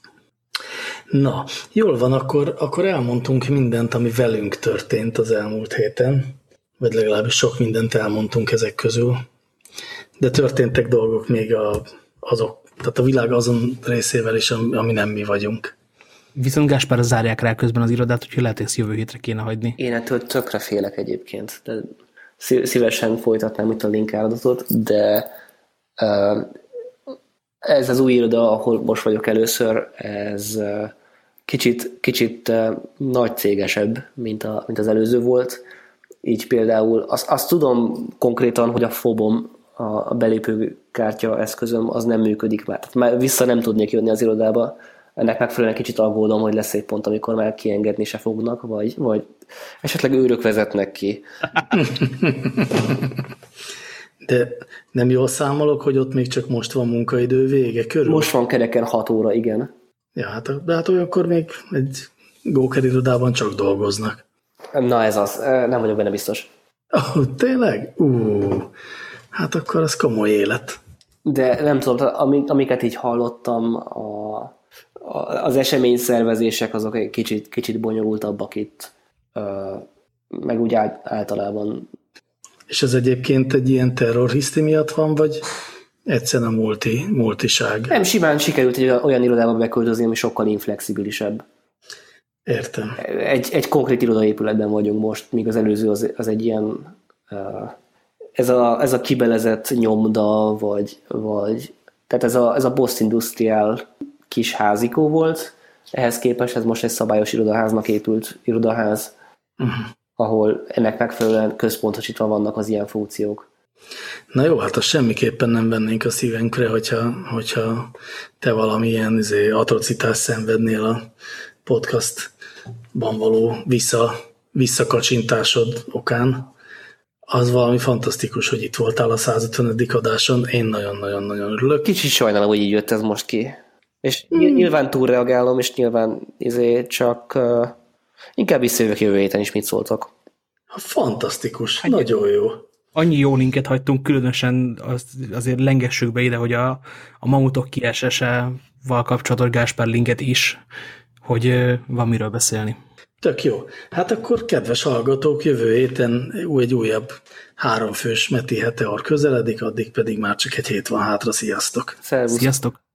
Na, jól van, akkor, akkor elmondtunk mindent, ami velünk történt az elmúlt héten, vagy legalábbis sok mindent elmondtunk ezek közül, de történtek dolgok még a, azok, tehát a világ azon részével is, ami nem mi vagyunk. Viszont Gáspárra zárják rá közben az irodát, úgyhogy lehet, hogy ezt jövő hétre kéne hagyni. Én ettől tökre félek egyébként. De szívesen folytatnám itt a linkáradatot, de uh, ez az új iroda, ahol most vagyok először, ez uh, kicsit, kicsit uh, nagy cégesebb, mint, a, mint az előző volt. Így például azt, azt tudom konkrétan, hogy a fobom, a, a belépőkártya eszközöm, az nem működik már. Tehát már vissza nem tudnék jönni az irodába. Ennek megfelelően kicsit aggódom, hogy lesz egy pont, amikor már kiengedni se fognak, vagy, vagy esetleg őrök vezetnek ki. De nem jól számolok, hogy ott még csak most van munkaidő vége körül? Most van kereken hat óra, igen. Ja, hát, de hát olyankor még egy Góker irodában csak dolgoznak. Na ez az, nem vagyok benne biztos. Oh, tényleg? Ú, hát akkor az komoly élet. De nem tudom, amiket így hallottam, a az eseményszervezések azok egy kicsit, kicsit bonyolultabbak itt, meg úgy általában. És ez egyébként egy ilyen terrorhiszti miatt van, vagy egyszerűen a multi, multiság? Nem, simán sikerült egy olyan irodába beköltözni, ami sokkal inflexibilisebb. Értem. Egy, egy konkrét irodaépületben vagyunk most, míg az előző az, az egy ilyen ez a, ez a kibelezett nyomda, vagy, vagy tehát ez a, ez a Boss Industrial kis házikó volt, ehhez képest ez most egy szabályos irodaháznak épült irodaház, uh-huh. ahol ennek megfelelően központosítva vannak az ilyen funkciók. Na jó, hát azt semmiképpen nem vennénk a szívenkre, hogyha, hogyha te valamilyen izé, atrocitást szenvednél a podcastban való vissza, visszakacsintásod okán. Az valami fantasztikus, hogy itt voltál a százötvenedik adáson. Én nagyon-nagyon-nagyon örülök. Kicsit sajnálom, hogy így jött ez most ki. És hmm. nyilván túlreagálom, és nyilván izé csak uh, inkább visszajövök jövő héten is, mit szóltak. Fantasztikus, hát nagyon jó. Annyi jó linket hagytunk, különösen az, azért lengessük be ide, hogy a, a mamutok kiesese-val kapcsolatos Gáspár linket is, hogy uh, van miről beszélni. Tök jó. Hát akkor, kedves hallgatók, jövő héten egy újabb háromfős Meti Heteor közeledik, addig pedig már csak egy hét van hátra. Sziasztok! Szervusz. Sziasztok!